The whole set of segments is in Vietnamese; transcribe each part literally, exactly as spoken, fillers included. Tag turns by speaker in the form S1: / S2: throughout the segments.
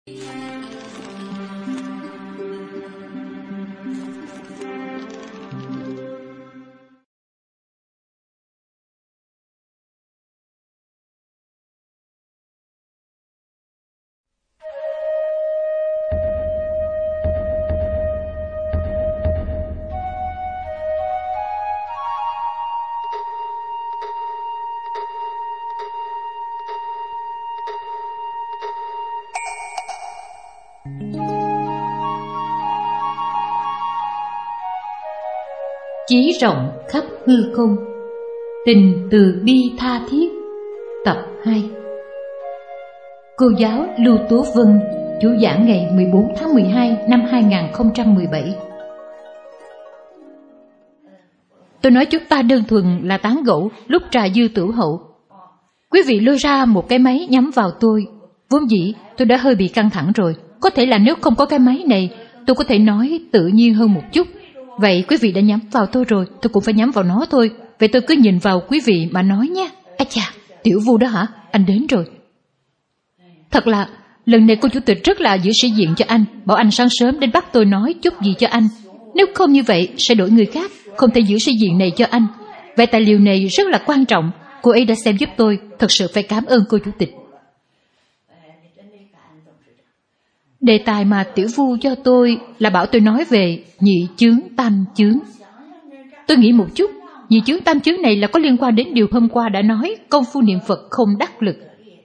S1: Chí rộng khắp hư không, tình từ bi tha thiết. Tập hai. Cô giáo Lưu Tố Vân, chủ giảng ngày mười bốn tháng mười hai năm hai nghìn không trăm mười bảy. Tôi nói chúng ta đơn thuần là tán gẫu lúc trà dư tửu hậu. Quý vị lôi ra một cái máy nhắm vào tôi. Vốn dĩ tôi đã hơi bị căng thẳng rồi. Có thể là nếu không có cái máy này, tôi có thể nói tự nhiên hơn một chút. Vậy quý vị đã nhắm vào tôi rồi, tôi cũng phải nhắm vào nó thôi. Vậy tôi cứ nhìn vào quý vị mà nói nhé. Ây chà, Tiểu Vu đó hả? Anh đến rồi. Thật là, lần này cô chủ tịch rất là giữ sĩ diện cho anh. Bảo anh sáng sớm đến bắt tôi nói chút gì cho anh. Nếu không như vậy, sẽ đổi người khác. Không thể giữ sĩ diện này cho anh. Vậy tài liệu này rất là quan trọng. Cô ấy đã xem giúp tôi. Thật sự phải cảm ơn cô chủ tịch. Đề tài mà Tiểu Vu cho tôi là bảo tôi nói về nhị chướng tam chướng. Tôi nghĩ một chút, nhị chướng tam chướng này là có liên quan đến điều hôm qua đã nói, công phu niệm Phật không đắc lực.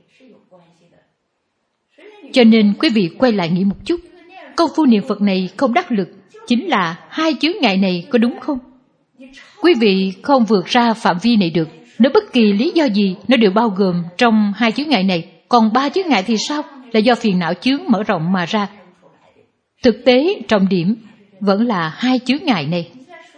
S1: Cho nên quý vị quay lại nghĩ một chút, công phu niệm Phật này không đắc lực chính là hai chướng ngại này, có đúng không? Quý vị không vượt ra phạm vi này được. Nếu bất kỳ lý do gì nó đều bao gồm trong hai chướng ngại này. Còn ba chướng ngại thì sao? Là do phiền não chướng mở rộng mà ra. Thực tế trọng điểm vẫn là hai chướng ngại này.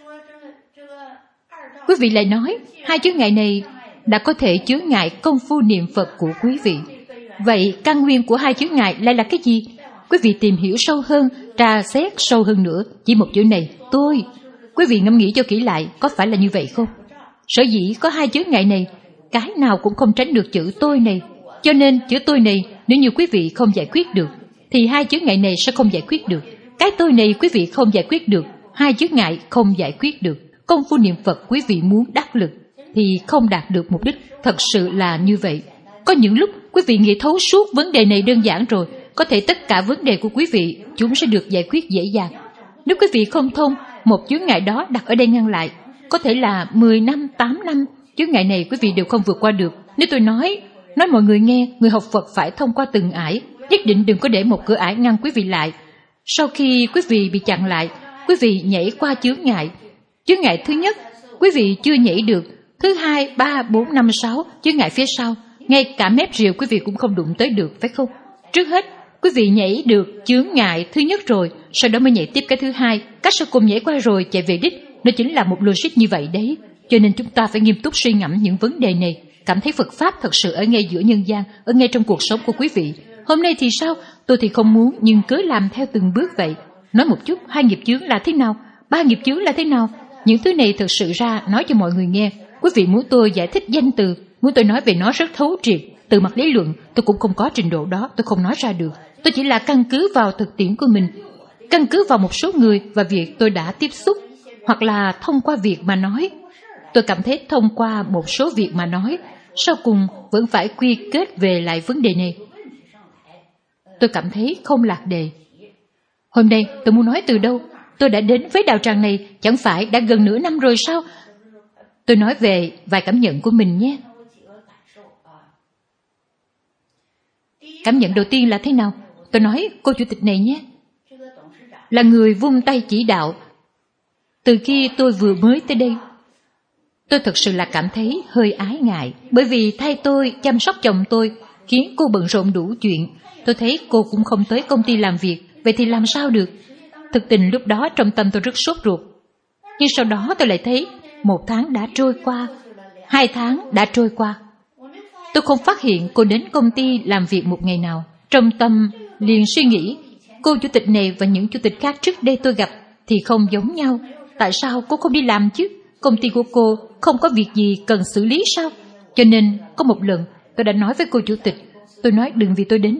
S1: Quý vị lại nói hai chướng ngại này đã có thể chướng ngại công phu niệm Phật của quý vị. Vậy căn nguyên của hai chướng ngại lại là cái gì? Quý vị tìm hiểu sâu hơn, tra xét sâu hơn nữa. Chỉ một chữ này, tôi. Quý vị ngẫm nghĩ cho kỹ lại, có phải là như vậy không? Sở dĩ có hai chướng ngại này, cái nào cũng không tránh được chữ tôi này. Cho nên chữ tôi này, nếu như quý vị không giải quyết được, thì hai chướng ngại này sẽ không giải quyết được. Cái tôi này quý vị không giải quyết được, hai chướng ngại không giải quyết được. Công phu niệm Phật quý vị muốn đắc lực thì không đạt được mục đích. Thật sự là như vậy. Có những lúc quý vị nghĩ thấu suốt vấn đề này đơn giản rồi, có thể tất cả vấn đề của quý vị chúng sẽ được giải quyết dễ dàng. Nếu quý vị không thông, một chướng ngại đó đặt ở đây ngăn lại, có thể là mười năm, tám năm, chướng ngại này quý vị đều không vượt qua được. Nếu tôi nói Nói mọi người nghe, người học Phật phải thông qua từng ải, nhất định đừng có để một cửa ải ngăn quý vị lại. Sau khi quý vị bị chặn lại, quý vị nhảy qua chướng ngại. Chướng ngại thứ nhất, quý vị chưa nhảy được. Thứ hai, ba, bốn, năm, sáu, chướng ngại phía sau, ngay cả mép rìu quý vị cũng không đụng tới được, phải không? Trước hết, quý vị nhảy được chướng ngại thứ nhất rồi, sau đó mới nhảy tiếp cái thứ hai. Cách sau cùng nhảy qua rồi chạy về đích, nó chính là một logic như vậy đấy. Cho nên chúng ta phải nghiêm túc suy ngẫm những vấn đề này. Cảm thấy Phật Pháp thật sự ở ngay giữa nhân gian, ở ngay trong cuộc sống của quý vị. Hôm nay thì sao? Tôi thì không muốn, nhưng cứ làm theo từng bước vậy. Nói một chút, hai nghiệp chướng là thế nào? Ba nghiệp chướng là thế nào? Những thứ này thực sự ra nói cho mọi người nghe. Quý vị muốn tôi giải thích danh từ, muốn tôi nói về nó rất thấu triệt. Từ mặt lý luận, tôi cũng không có trình độ đó, tôi không nói ra được. Tôi chỉ là căn cứ vào thực tiễn của mình, căn cứ vào một số người và việc tôi đã tiếp xúc, hoặc là thông qua việc mà nói. Tôi cảm thấy thông qua một số việc mà nói, sau cùng vẫn phải quy kết về lại vấn đề này. Tôi cảm thấy không lạc đề. Hôm nay tôi muốn nói từ đâu? Tôi đã đến với đạo tràng này chẳng phải đã gần nửa năm rồi sao? Tôi nói về vài cảm nhận của mình nhé. Cảm nhận đầu tiên là thế nào? Tôi nói cô chủ tịch này nhé, là người vung tay chỉ đạo. Từ khi tôi vừa mới tới đây, tôi thật sự là cảm thấy hơi ái ngại, bởi vì thay tôi chăm sóc chồng tôi khiến cô bận rộn đủ chuyện. Tôi thấy cô cũng không tới công ty làm việc, vậy thì làm sao được? Thực tình lúc đó trong tâm tôi rất sốt ruột. Nhưng sau đó tôi lại thấy một tháng đã trôi qua, hai tháng đã trôi qua. Tôi không phát hiện cô đến công ty làm việc một ngày nào. Trong tâm liền suy nghĩ, cô chủ tịch này và những chủ tịch khác trước đây tôi gặp thì không giống nhau. Tại sao cô không đi làm chứ? Công ty của cô không có việc gì cần xử lý sao? Cho nên có một lần tôi đã nói với cô chủ tịch, tôi nói đừng vì tôi đến đây,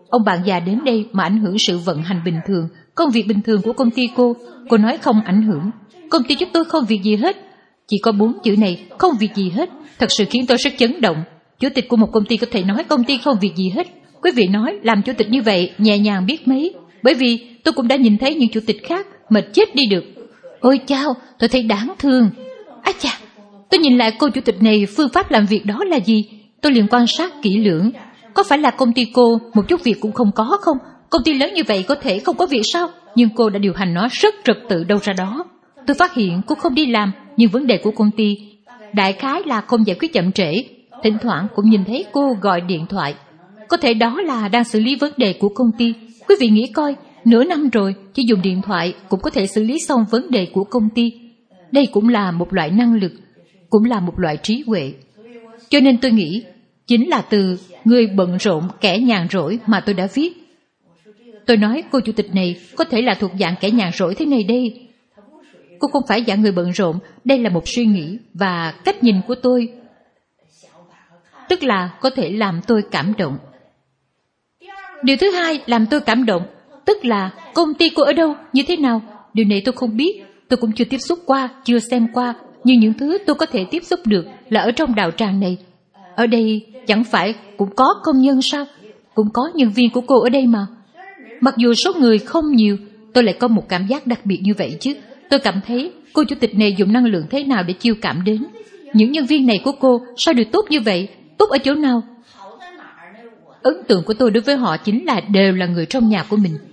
S1: Ông bạn già đến đây mà ảnh hưởng sự vận hành bình thường, công việc bình thường của công ty cô. Cô nói không ảnh hưởng. Công ty chúng tôi không việc gì hết. Chỉ có bốn chữ này, không việc gì hết, thật sự khiến tôi rất chấn động. Chủ tịch của một công ty có thể nói công ty không việc gì hết. Quý vị nói làm chủ tịch như vậy nhẹ nhàng biết mấy. Bởi vì tôi cũng đã nhìn thấy những chủ tịch khác mệt chết đi được. Ôi chao, tôi thấy đáng thương. Á chà, tôi nhìn lại cô chủ tịch này, phương pháp làm việc đó là gì? Tôi liền quan sát kỹ lưỡng. Có phải là công ty cô một chút việc cũng không có không? Công ty lớn như vậy có thể không có việc sao? Nhưng cô đã điều hành nó rất trật tự đâu ra đó. Tôi phát hiện cô không đi làm, nhưng vấn đề của công ty đại khái là không giải quyết chậm trễ. Thỉnh thoảng cũng nhìn thấy cô gọi điện thoại. Có thể đó là đang xử lý vấn đề của công ty. Quý vị nghĩ coi, nửa năm rồi chỉ dùng điện thoại cũng có thể xử lý xong vấn đề của công ty. Đây cũng là một loại năng lực, cũng là một loại trí huệ. Cho nên tôi nghĩ chính là từ người bận rộn kẻ nhàn rỗi mà tôi đã viết. Tôi nói cô chủ tịch này có thể là thuộc dạng kẻ nhàn rỗi thế này đây. Cô không phải dạng người bận rộn, đây là một suy nghĩ và cách nhìn của tôi. Tức là có thể làm tôi cảm động. Điều thứ hai làm tôi cảm động, tức là công ty cô ở đâu, như thế nào. Điều này tôi không biết, tôi cũng chưa tiếp xúc qua, chưa xem qua. Nhưng những thứ tôi có thể tiếp xúc được là ở trong đạo tràng này. Ở đây chẳng phải cũng có công nhân sao? Cũng có nhân viên của cô ở đây mà. Mặc dù số người không nhiều, tôi lại có một cảm giác đặc biệt như vậy chứ. Tôi cảm thấy cô chủ tịch này dùng năng lượng thế nào để chiêu cảm đến. Những nhân viên này của cô sao được tốt như vậy? Tốt ở chỗ nào? Ấn tượng của tôi đối với họ chính là đều là người trong nhà của mình.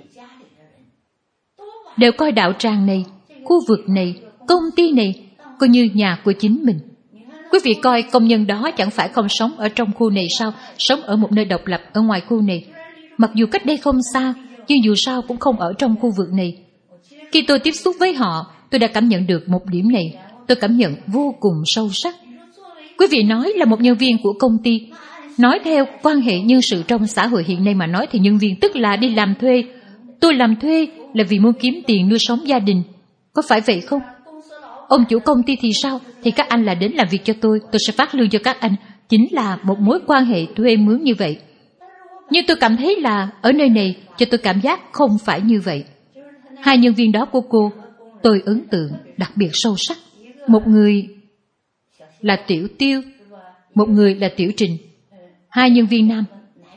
S1: Đều coi đạo tràng này, khu vực này, công ty này coi như nhà của chính mình. Quý vị coi công nhân đó chẳng phải không sống ở trong khu này sao? Sống ở một nơi độc lập ở ngoài khu này. Mặc dù cách đây không xa, nhưng dù sao cũng không ở trong khu vực này. Khi tôi tiếp xúc với họ, tôi đã cảm nhận được một điểm này. Tôi cảm nhận vô cùng sâu sắc. Quý vị nói là một nhân viên của công ty. Nói theo quan hệ nhân sự trong xã hội hiện nay mà nói thì nhân viên tức là đi làm thuê. Tôi làm thuê là vì muốn kiếm tiền nuôi sống gia đình. Có phải vậy không? Ông chủ công ty thì sao? Thì các anh là đến làm việc cho tôi, tôi sẽ phát lương cho các anh. Chính là một mối quan hệ thuê mướn như vậy. Nhưng tôi cảm thấy là ở nơi này cho tôi cảm giác không phải như vậy. Hai nhân viên đó của cô, tôi ấn tượng đặc biệt sâu sắc. Một người là Tiểu Tiêu, một người là Tiểu Trình. Hai nhân viên nam.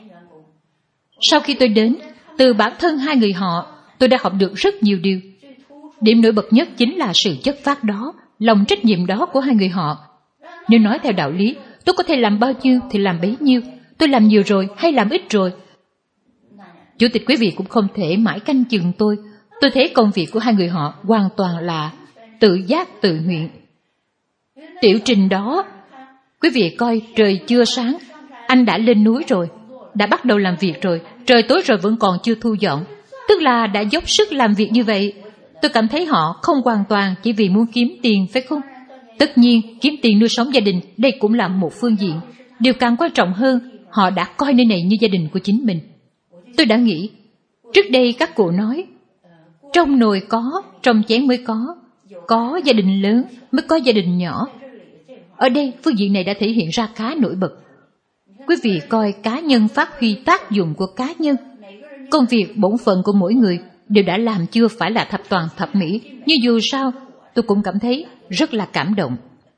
S1: Sau khi tôi đến, từ bản thân hai người họ, tôi đã học được rất nhiều điều. Điểm nổi bật nhất chính là sự chất phác đó, lòng trách nhiệm đó của hai người họ. Nếu nói theo đạo lý, tôi có thể làm bao nhiêu thì làm bấy nhiêu. Tôi làm nhiều rồi hay làm ít rồi. Chủ tịch quý vị cũng không thể mãi canh chừng tôi. Tôi thấy công việc của hai người họ hoàn toàn là tự giác tự nguyện. Tiểu Trình đó, quý vị coi trời chưa sáng, anh đã lên núi rồi, đã bắt đầu làm việc rồi, trời tối rồi vẫn còn chưa thu dọn. Tức là đã dốc sức làm việc như vậy. Tôi cảm thấy họ không hoàn toàn chỉ vì muốn kiếm tiền, phải không? Tất nhiên, kiếm tiền nuôi sống gia đình, đây cũng là một phương diện. Điều càng quan trọng hơn, họ đã coi nơi này như gia đình của chính mình. Tôi đã nghĩ, trước đây các cụ nói, trong nồi có, trong chén mới có, có gia đình lớn mới có gia đình nhỏ. Ở đây, phương diện này đã thể hiện ra khá nổi bật. Quý vị coi cá nhân phát huy tác dụng của cá nhân. Công việc bổn phận của mỗi người đều đã làm chưa phải là thập toàn thập mỹ, nhưng dù sao tôi cũng cảm thấy rất là cảm động.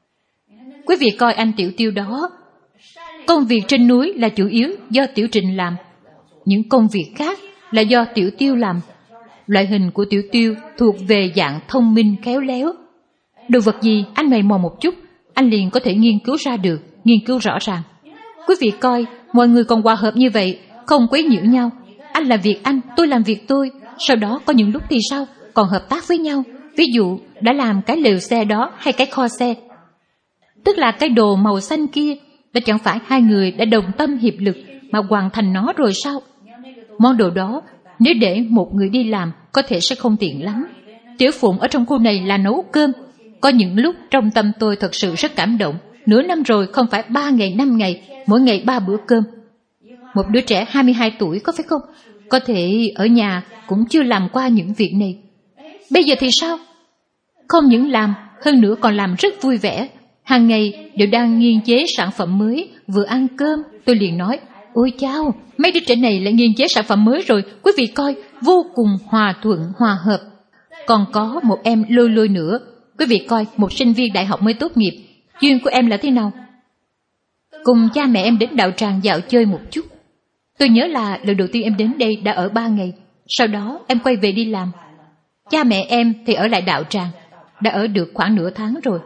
S1: Quý vị coi anh Tiểu Tiêu đó, công việc trên núi là chủ yếu do Tiểu Trình làm, những công việc khác là do Tiểu Tiêu làm. Loại hình của Tiểu Tiêu thuộc về dạng thông minh khéo léo. Đồ vật gì anh mày mò một chút, anh liền có thể nghiên cứu ra được, nghiên cứu rõ ràng. Quý vị coi, mọi người còn hòa hợp như vậy, không quấy nhiễu nhau. Anh làm việc anh, tôi làm việc tôi. Sau đó có những lúc thì sao, còn hợp tác với nhau. Ví dụ, đã làm cái lều xe đó hay cái kho xe. Tức là cái đồ màu xanh kia, đó chẳng phải hai người đã đồng tâm hiệp lực mà hoàn thành nó rồi sao? Món đồ đó, nếu để một người đi làm, có thể sẽ không tiện lắm. Tiểu Phụng ở trong khu này là nấu cơm. Có những lúc trong tâm tôi thật sự rất cảm động. Nửa năm rồi không phải ba ngày, năm ngày, mỗi ngày ba bữa cơm. Một đứa trẻ hai mươi hai tuổi có phải không? Có thể ở nhà cũng chưa làm qua những việc này. Bây giờ thì sao? Không những làm, hơn nữa còn làm rất vui vẻ. Hàng ngày đều đang nghiên chế sản phẩm mới, vừa ăn cơm. Tôi liền nói, Ôi chao, mấy đứa trẻ này lại nghiên chế sản phẩm mới rồi, quý vị coi, vô cùng hòa thuận, hòa hợp. Còn có một em lôi lôi nữa, quý vị coi, một sinh viên đại học mới tốt nghiệp, duyên của em là thế nào? Cùng cha mẹ em đến đạo tràng dạo chơi một chút. Tôi nhớ là lần đầu tiên em đến đây đã ở ba ngày, sau đó em quay về đi làm. Cha mẹ em thì ở lại đạo tràng, đã ở được khoảng nửa tháng rồi.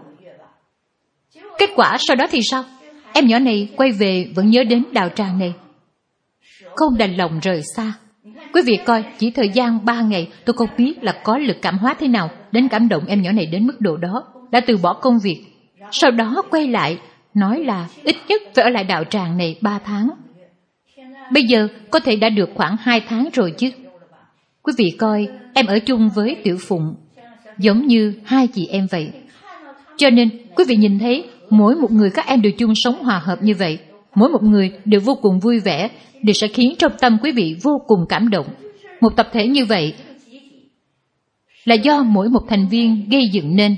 S1: Kết quả sau đó thì sao? Em nhỏ này quay về vẫn nhớ đến đạo tràng này, không đành lòng rời xa. Quý vị coi, chỉ thời gian ba ngày tôi không biết là có lực cảm hóa thế nào đến cảm động em nhỏ này đến mức độ đó, đã từ bỏ công việc, sau đó quay lại nói là ít nhất phải ở lại đạo tràng này ba tháng. Bây giờ có thể đã được khoảng hai tháng rồi chứ. Quý vị coi, em ở chung với Tiểu Phụng giống như hai chị em vậy. Cho nên quý vị nhìn thấy mỗi một người các em đều chung sống hòa hợp như vậy, mỗi một người đều vô cùng vui vẻ, đều sẽ khiến trong tâm quý vị vô cùng cảm động. Một tập thể như vậy là do mỗi một thành viên gây dựng nên.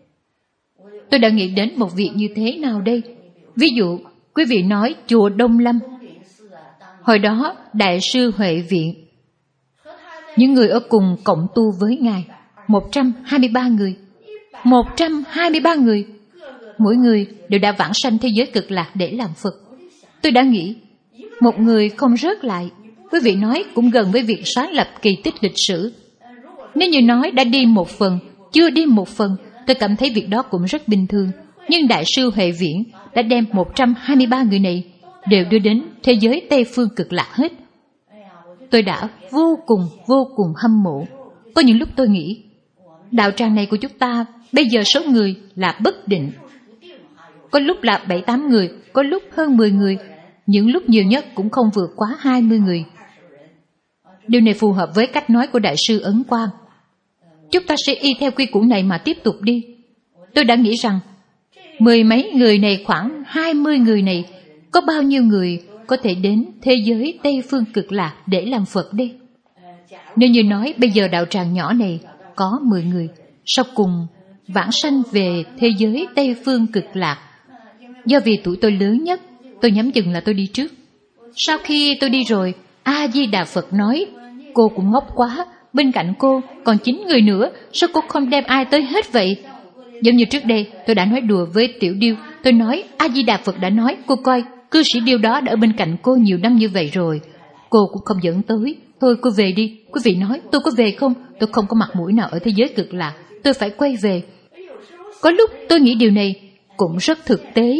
S1: Tôi đã nghĩ đến một việc như thế nào đây? Ví dụ, quý vị nói chùa Đông Lâm. Hồi đó, Đại sư Huệ Viện, những người ở cùng cộng tu với Ngài, một trăm hai mươi ba người. một trăm hai mươi ba người. Mỗi người đều đã vãng sanh thế giới cực lạc để làm Phật. Tôi đã nghĩ, một người không rớt lại, quý vị nói cũng gần với việc sáng lập kỳ tích lịch sử. Nếu như nói đã đi một phần, chưa đi một phần, tôi cảm thấy việc đó cũng rất bình thường. Nhưng Đại sư Huệ Viễn đã đem một trăm hai mươi ba người này đều đưa đến thế giới Tây Phương cực lạc hết. Tôi đã vô cùng, vô cùng hâm mộ. Có những lúc tôi nghĩ, đạo tràng này của chúng ta bây giờ số người là bất định. Có lúc là bảy tám người, có lúc hơn mười người, những lúc nhiều nhất cũng không vượt quá hai mươi người. Điều này phù hợp với cách nói của Đại sư Ấn Quang. Chúng ta sẽ y theo quy củ này mà tiếp tục đi. Tôi đã nghĩ rằng, mười mấy người này, khoảng hai mươi người này, có bao nhiêu người có thể đến thế giới Tây Phương cực lạc để làm Phật đi? Nếu như nói bây giờ đạo tràng nhỏ này có mười người, sau cùng vãng sanh về thế giới Tây Phương cực lạc. Do vì tuổi tôi lớn nhất, tôi nhắm chừng là tôi đi trước. Sau khi tôi đi rồi, A-di-đà Phật nói, cô cũng ngốc quá, bên cạnh cô còn chín người nữa, sao cô không đem ai tới hết vậy? Giống như trước đây, tôi đã nói đùa với Tiểu Điêu, tôi nói A-di-đà Phật đã nói, cô coi, cư sĩ Điêu đó đã ở bên cạnh cô nhiều năm như vậy rồi, cô cũng không dẫn tới. Thôi cô về đi. Quý vị nói tôi có về không? Tôi không có mặt mũi nào ở thế giới cực lạc, tôi phải quay về. Có lúc tôi nghĩ điều này cũng rất thực tế,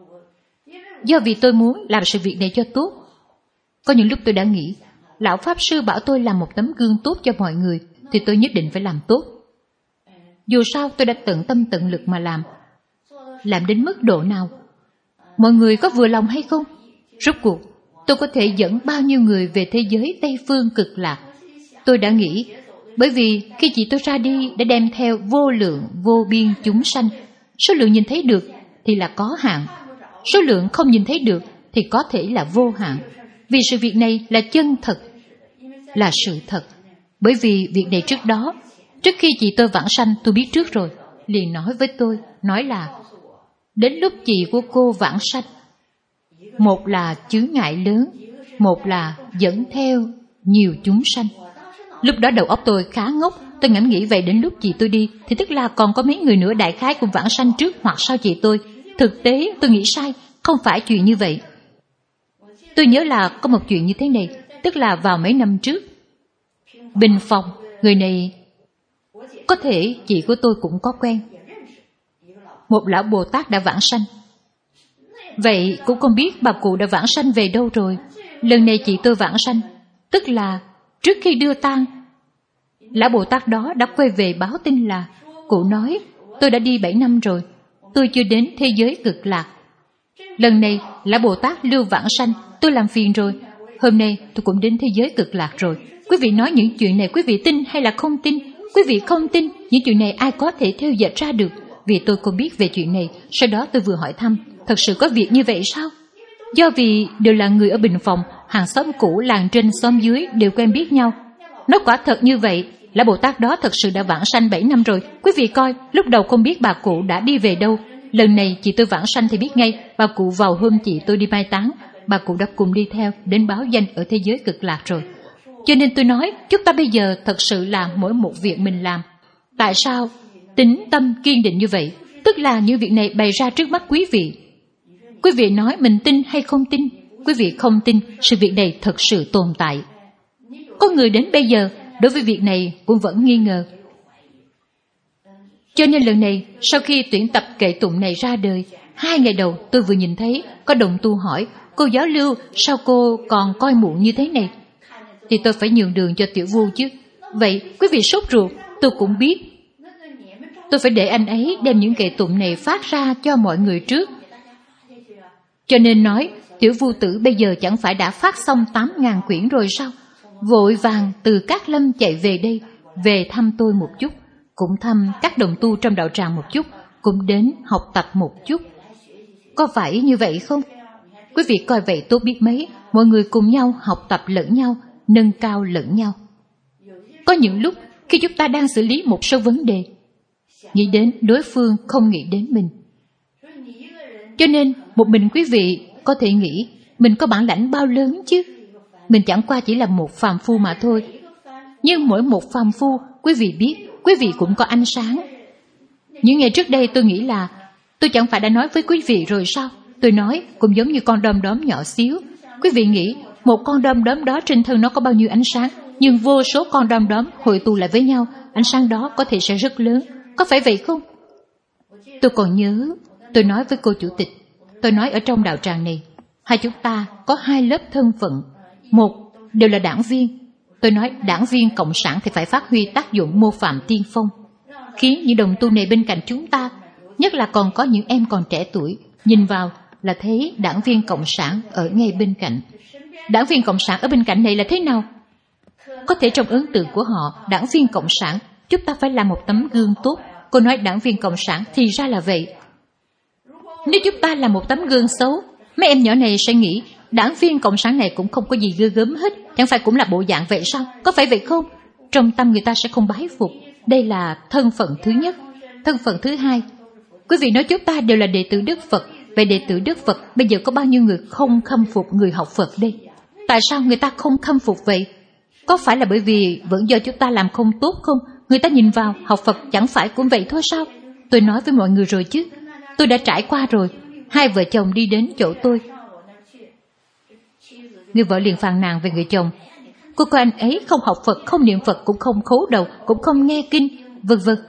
S1: do vì tôi muốn làm sự việc này cho tốt. Có những lúc tôi đã nghĩ, Lão Pháp Sư bảo tôi làm một tấm gương tốt cho mọi người, thì tôi nhất định phải làm tốt. Dù sao tôi đã tận tâm tận lực mà làm. Làm đến mức độ nào? Mọi người có vừa lòng hay không? Rốt cuộc, tôi có thể dẫn bao nhiêu người về thế giới Tây Phương cực lạc? Tôi đã nghĩ, bởi vì khi chị tôi ra đi đã đem theo vô lượng vô biên chúng sanh, số lượng nhìn thấy được thì là có hạn, số lượng không nhìn thấy được thì có thể là vô hạn. Vì sự việc này là chân thật, là sự thật. Bởi vì việc này trước đó, trước khi chị tôi vãng sanh, tôi biết trước rồi, liền nói với tôi, nói là đến lúc chị của cô vãng sanh, một là chướng ngại lớn, một là dẫn theo nhiều chúng sanh. Lúc đó đầu óc tôi khá ngốc, tôi ngẫm nghĩ vậy đến lúc chị tôi đi thì tức là còn có mấy người nữa đại khái cũng vãng sanh trước hoặc sau chị tôi. Thực tế tôi nghĩ sai, không phải chuyện như vậy. Tôi nhớ là có một chuyện như thế này, tức là vào mấy năm trước, Bình Phòng, người này có thể chị của tôi cũng có quen. Một lão Bồ Tát đã vãng sanh. Vậy cũng không biết bà cụ đã vãng sanh về đâu rồi. Lần này chị tôi vãng sanh, tức là trước khi đưa tang, lão Bồ Tát đó đã quay về báo tin là cụ nói, tôi đã đi bảy năm rồi, tôi chưa đến thế giới cực lạc. Lần này lão Bồ Tát lưu vãng sanh, tôi làm phiền rồi. Hôm nay tôi cũng đến thế giới cực lạc rồi. Quý vị nói những chuyện này quý vị tin hay là không tin? Quý vị không tin, những chuyện này ai có thể theo dệt ra được? Vì tôi không biết về chuyện này. Sau đó tôi vừa hỏi thăm, thật sự có việc như vậy sao? Do vì đều là người ở Bình Phòng, hàng xóm cũ, làng trên xóm dưới đều quen biết nhau. Nói quả thật như vậy, lão Bồ Tát đó thật sự đã vãng sanh bảy năm rồi. Quý vị coi, lúc đầu không biết bà cụ đã đi về đâu. Lần này chị tôi vãng sanh thì biết ngay, bà cụ vào hôm chị tôi đi mai táng. bà cụ đã cùng đi theo đến báo danh ở thế giới cực lạc rồi. Cho nên tôi nói, chúng ta bây giờ thật sự làm mỗi một việc mình làm. Tại sao tính tâm kiên định như vậy? Tức là những việc này bày ra trước mắt quý vị. Quý vị nói mình tin hay không tin? Quý vị không tin sự việc này thật sự tồn tại. Có người đến bây giờ đối với việc này cũng vẫn nghi ngờ. Cho nên lần này, sau khi tuyển tập kệ tụng này ra đời, hai ngày đầu tôi vừa nhìn thấy có đồng tu hỏi, cô giáo Lưu, sao cô còn coi muộn như thế này? Thì tôi phải nhường đường cho Tiểu Vu chứ. Vậy quý vị sốt ruột, tôi cũng biết. Tôi phải để anh ấy đem những kệ tụng này phát ra cho mọi người trước. Cho nên nói, Tiểu Vu tử bây giờ chẳng phải đã phát xong tám ngàn quyển rồi sao? Vội vàng từ Cát Lâm chạy về đây, về thăm tôi một chút, cũng thăm các đồng tu trong đạo tràng một chút, cũng đến học tập một chút. Có phải như vậy không? Quý vị coi vậy tốt biết mấy, mọi người cùng nhau học tập lẫn nhau, nâng cao lẫn nhau. Có những lúc khi chúng ta đang xử lý một số vấn đề, nghĩ đến đối phương không nghĩ đến mình. Cho nên một mình quý vị có thể nghĩ mình có bản lãnh bao lớn chứ. Mình chẳng qua chỉ là một phàm phu mà thôi. Nhưng mỗi một phàm phu, quý vị biết, quý vị cũng có ánh sáng. Những ngày trước đây tôi nghĩ là tôi chẳng phải đã nói với quý vị rồi sao? Tôi nói cũng giống như con đom đóm nhỏ xíu. Quý vị nghĩ một con đom đóm đó trên thân nó có bao nhiêu ánh sáng, nhưng vô số con đom đóm hội tụ lại với nhau, ánh sáng đó có thể sẽ rất lớn. Có phải vậy không? Tôi còn nhớ, tôi nói với cô chủ tịch, tôi nói ở trong đạo tràng này, hai chúng ta có hai lớp thân phận. Một, đều là đảng viên. Tôi nói đảng viên cộng sản thì phải phát huy tác dụng mô phạm tiên phong, khiến những đồng tu này bên cạnh chúng ta, nhất là còn có những em còn trẻ tuổi, nhìn vào là thấy đảng viên cộng sản ở ngay bên cạnh. Đảng viên cộng sản ở bên cạnh này là thế nào? Có thể trong ấn tượng của họ, đảng viên cộng sản, chúng ta phải làm một tấm gương tốt. Cô nói đảng viên cộng sản thì ra là vậy. Nếu chúng ta là một tấm gương xấu, mấy em nhỏ này sẽ nghĩ đảng viên cộng sản này cũng không có gì ghê gớm hết, chẳng phải cũng là bộ dạng vậy sao? Có phải vậy không? Trong tâm người ta sẽ không bái phục. Đây là thân phận thứ nhất. Thân phận thứ hai, quý vị nói chúng ta đều là đệ tử Đức Phật. Vậy đệ tử Đức Phật bây giờ có bao nhiêu người không khâm phục người học Phật đây? Tại sao người ta không khâm phục vậy? Có phải là bởi vì vẫn do chúng ta làm không tốt không? Người ta nhìn vào học Phật chẳng phải cũng vậy thôi sao? Tôi nói với mọi người rồi chứ, tôi đã trải qua rồi. Hai vợ chồng đi đến chỗ tôi, người vợ liền phàn nàn về người chồng. Cô coi anh ấy không học Phật, không niệm Phật, cũng không khấu đầu, cũng không nghe kinh, vân vân.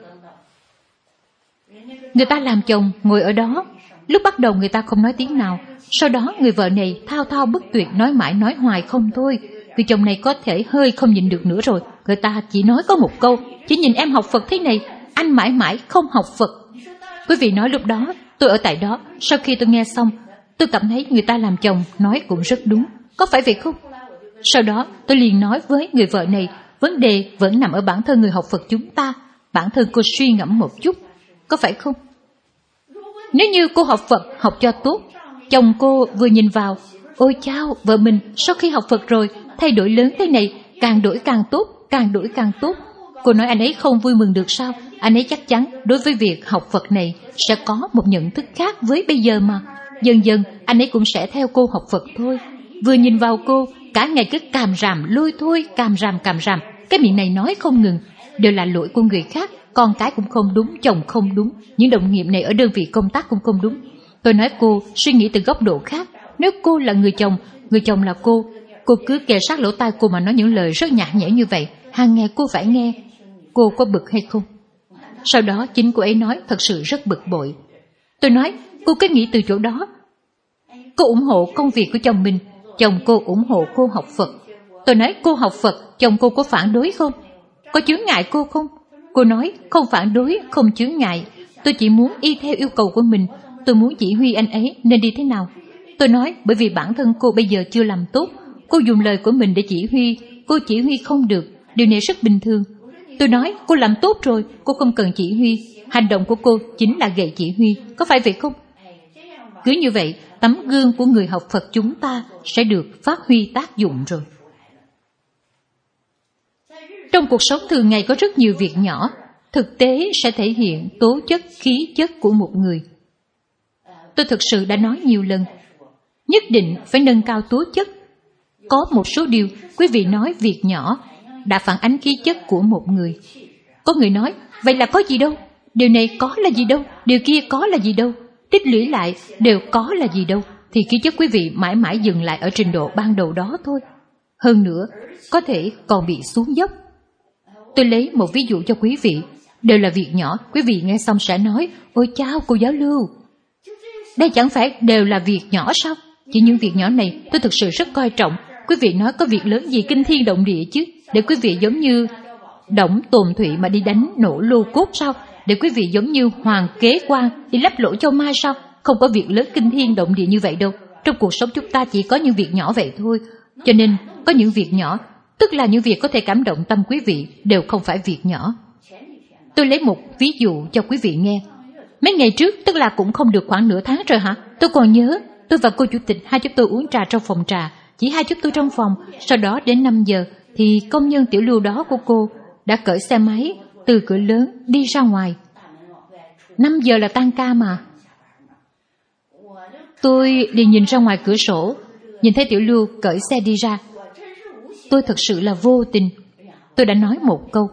S1: Người ta làm chồng ngồi ở đó, lúc bắt đầu người ta không nói tiếng nào, sau đó người vợ này thao thao bất tuyệt, nói mãi nói hoài không thôi. Người chồng này có thể hơi không nhịn được nữa rồi, người ta chỉ nói có một câu, chỉ nhìn em học Phật thế này, anh mãi mãi không học Phật. Quý vị nói lúc đó, tôi ở tại đó, sau khi tôi nghe xong, tôi cảm thấy người ta làm chồng nói cũng rất đúng. Có phải vậy không? Sau đó tôi liền nói với người vợ này, vấn đề vẫn nằm ở bản thân người học Phật chúng ta. Bản thân cô suy ngẫm một chút, có phải không? Nếu như cô học Phật học cho tốt, chồng cô vừa nhìn vào, ôi chao, vợ mình sau khi học Phật rồi thay đổi lớn thế này, càng đổi càng tốt, càng đổi càng tốt. Cô nói anh ấy không vui mừng được sao? Anh ấy chắc chắn đối với việc học Phật này sẽ có một nhận thức khác với bây giờ mà. Dần dần anh ấy cũng sẽ theo cô học Phật thôi. Vừa nhìn vào cô, cả ngày cứ càm ràm lôi thôi, càm ràm càm ràm, cái miệng này nói không ngừng, đều là lỗi của người khác, con cái cũng không đúng, chồng không đúng, những đồng nghiệp này ở đơn vị công tác cũng không đúng. Tôi nói cô suy nghĩ từ góc độ khác, nếu cô là người chồng, người chồng là cô, cô cứ kề sát lỗ tai cô mà nói những lời rất nhạt nhẽo như vậy, hàng ngày cô phải nghe, cô có bực hay không? Sau đó chính cô ấy nói thật sự rất bực bội. Tôi nói cô cứ nghĩ từ chỗ đó, cô ủng hộ công việc của chồng mình, chồng cô ủng hộ cô học Phật. Tôi nói cô học Phật, chồng cô có phản đối không? Có chướng ngại cô không? Cô nói không phản đối, không chướng ngại. Tôi chỉ muốn y theo yêu cầu của mình, tôi muốn chỉ huy anh ấy nên đi thế nào. Tôi nói bởi vì bản thân cô bây giờ chưa làm tốt, cô dùng lời của mình để chỉ huy, cô chỉ huy không được, điều này rất bình thường. Tôi nói cô làm tốt rồi, cô không cần chỉ huy, hành động của cô chính là gậy chỉ huy, có phải vậy không? Cứ như vậy, tấm gương của người học Phật chúng ta sẽ được phát huy tác dụng rồi. Trong cuộc sống thường ngày có rất nhiều việc nhỏ, thực tế sẽ thể hiện tố chất, khí chất của một người. Tôi thực sự đã nói nhiều lần, nhất định phải nâng cao tố chất. Có một số điều quý vị nói việc nhỏ đã phản ánh khí chất của một người. Có người nói, vậy là có gì đâu, điều này có là gì đâu, điều kia có là gì đâu, tích lũy lại đều có là gì đâu, thì khí chất quý vị mãi mãi dừng lại ở trình độ ban đầu đó thôi. Hơn nữa, có thể còn bị xuống dốc. Tôi lấy một ví dụ cho quý vị, đều là việc nhỏ, quý vị nghe xong sẽ nói, ôi chao cô giáo Lưu, đây chẳng phải đều là việc nhỏ sao? Chỉ những việc nhỏ này tôi thực sự rất coi trọng. Quý vị nói có việc lớn gì kinh thiên động địa chứ? Để quý vị giống như Đổng Tồn Thụy mà đi đánh nổ lô cốt sao? Để quý vị giống như Hoàng Kế Quang đi lắp lỗ châu mai sao? Không có việc lớn kinh thiên động địa như vậy đâu. Trong cuộc sống chúng ta chỉ có những việc nhỏ vậy thôi. Cho nên có những việc nhỏ, tức là những việc có thể cảm động tâm quý vị, đều không phải việc nhỏ. Tôi lấy một ví dụ cho quý vị nghe. Mấy ngày trước, tức là cũng không được khoảng nửa tháng rồi hả? Tôi còn nhớ, tôi và cô chủ tịch hai chúng tôi uống trà trong phòng trà, chỉ hai chúng tôi trong phòng. Sau đó đến năm giờ thì công nhân tiểu Lưu đó của cô đã cởi xe máy từ cửa lớn đi ra ngoài. Năm giờ là tan ca mà. Tôi liền nhìn ra ngoài cửa sổ, nhìn thấy tiểu Lưu cởi xe đi ra. Tôi thật sự là vô tình. Tôi đã nói một câu,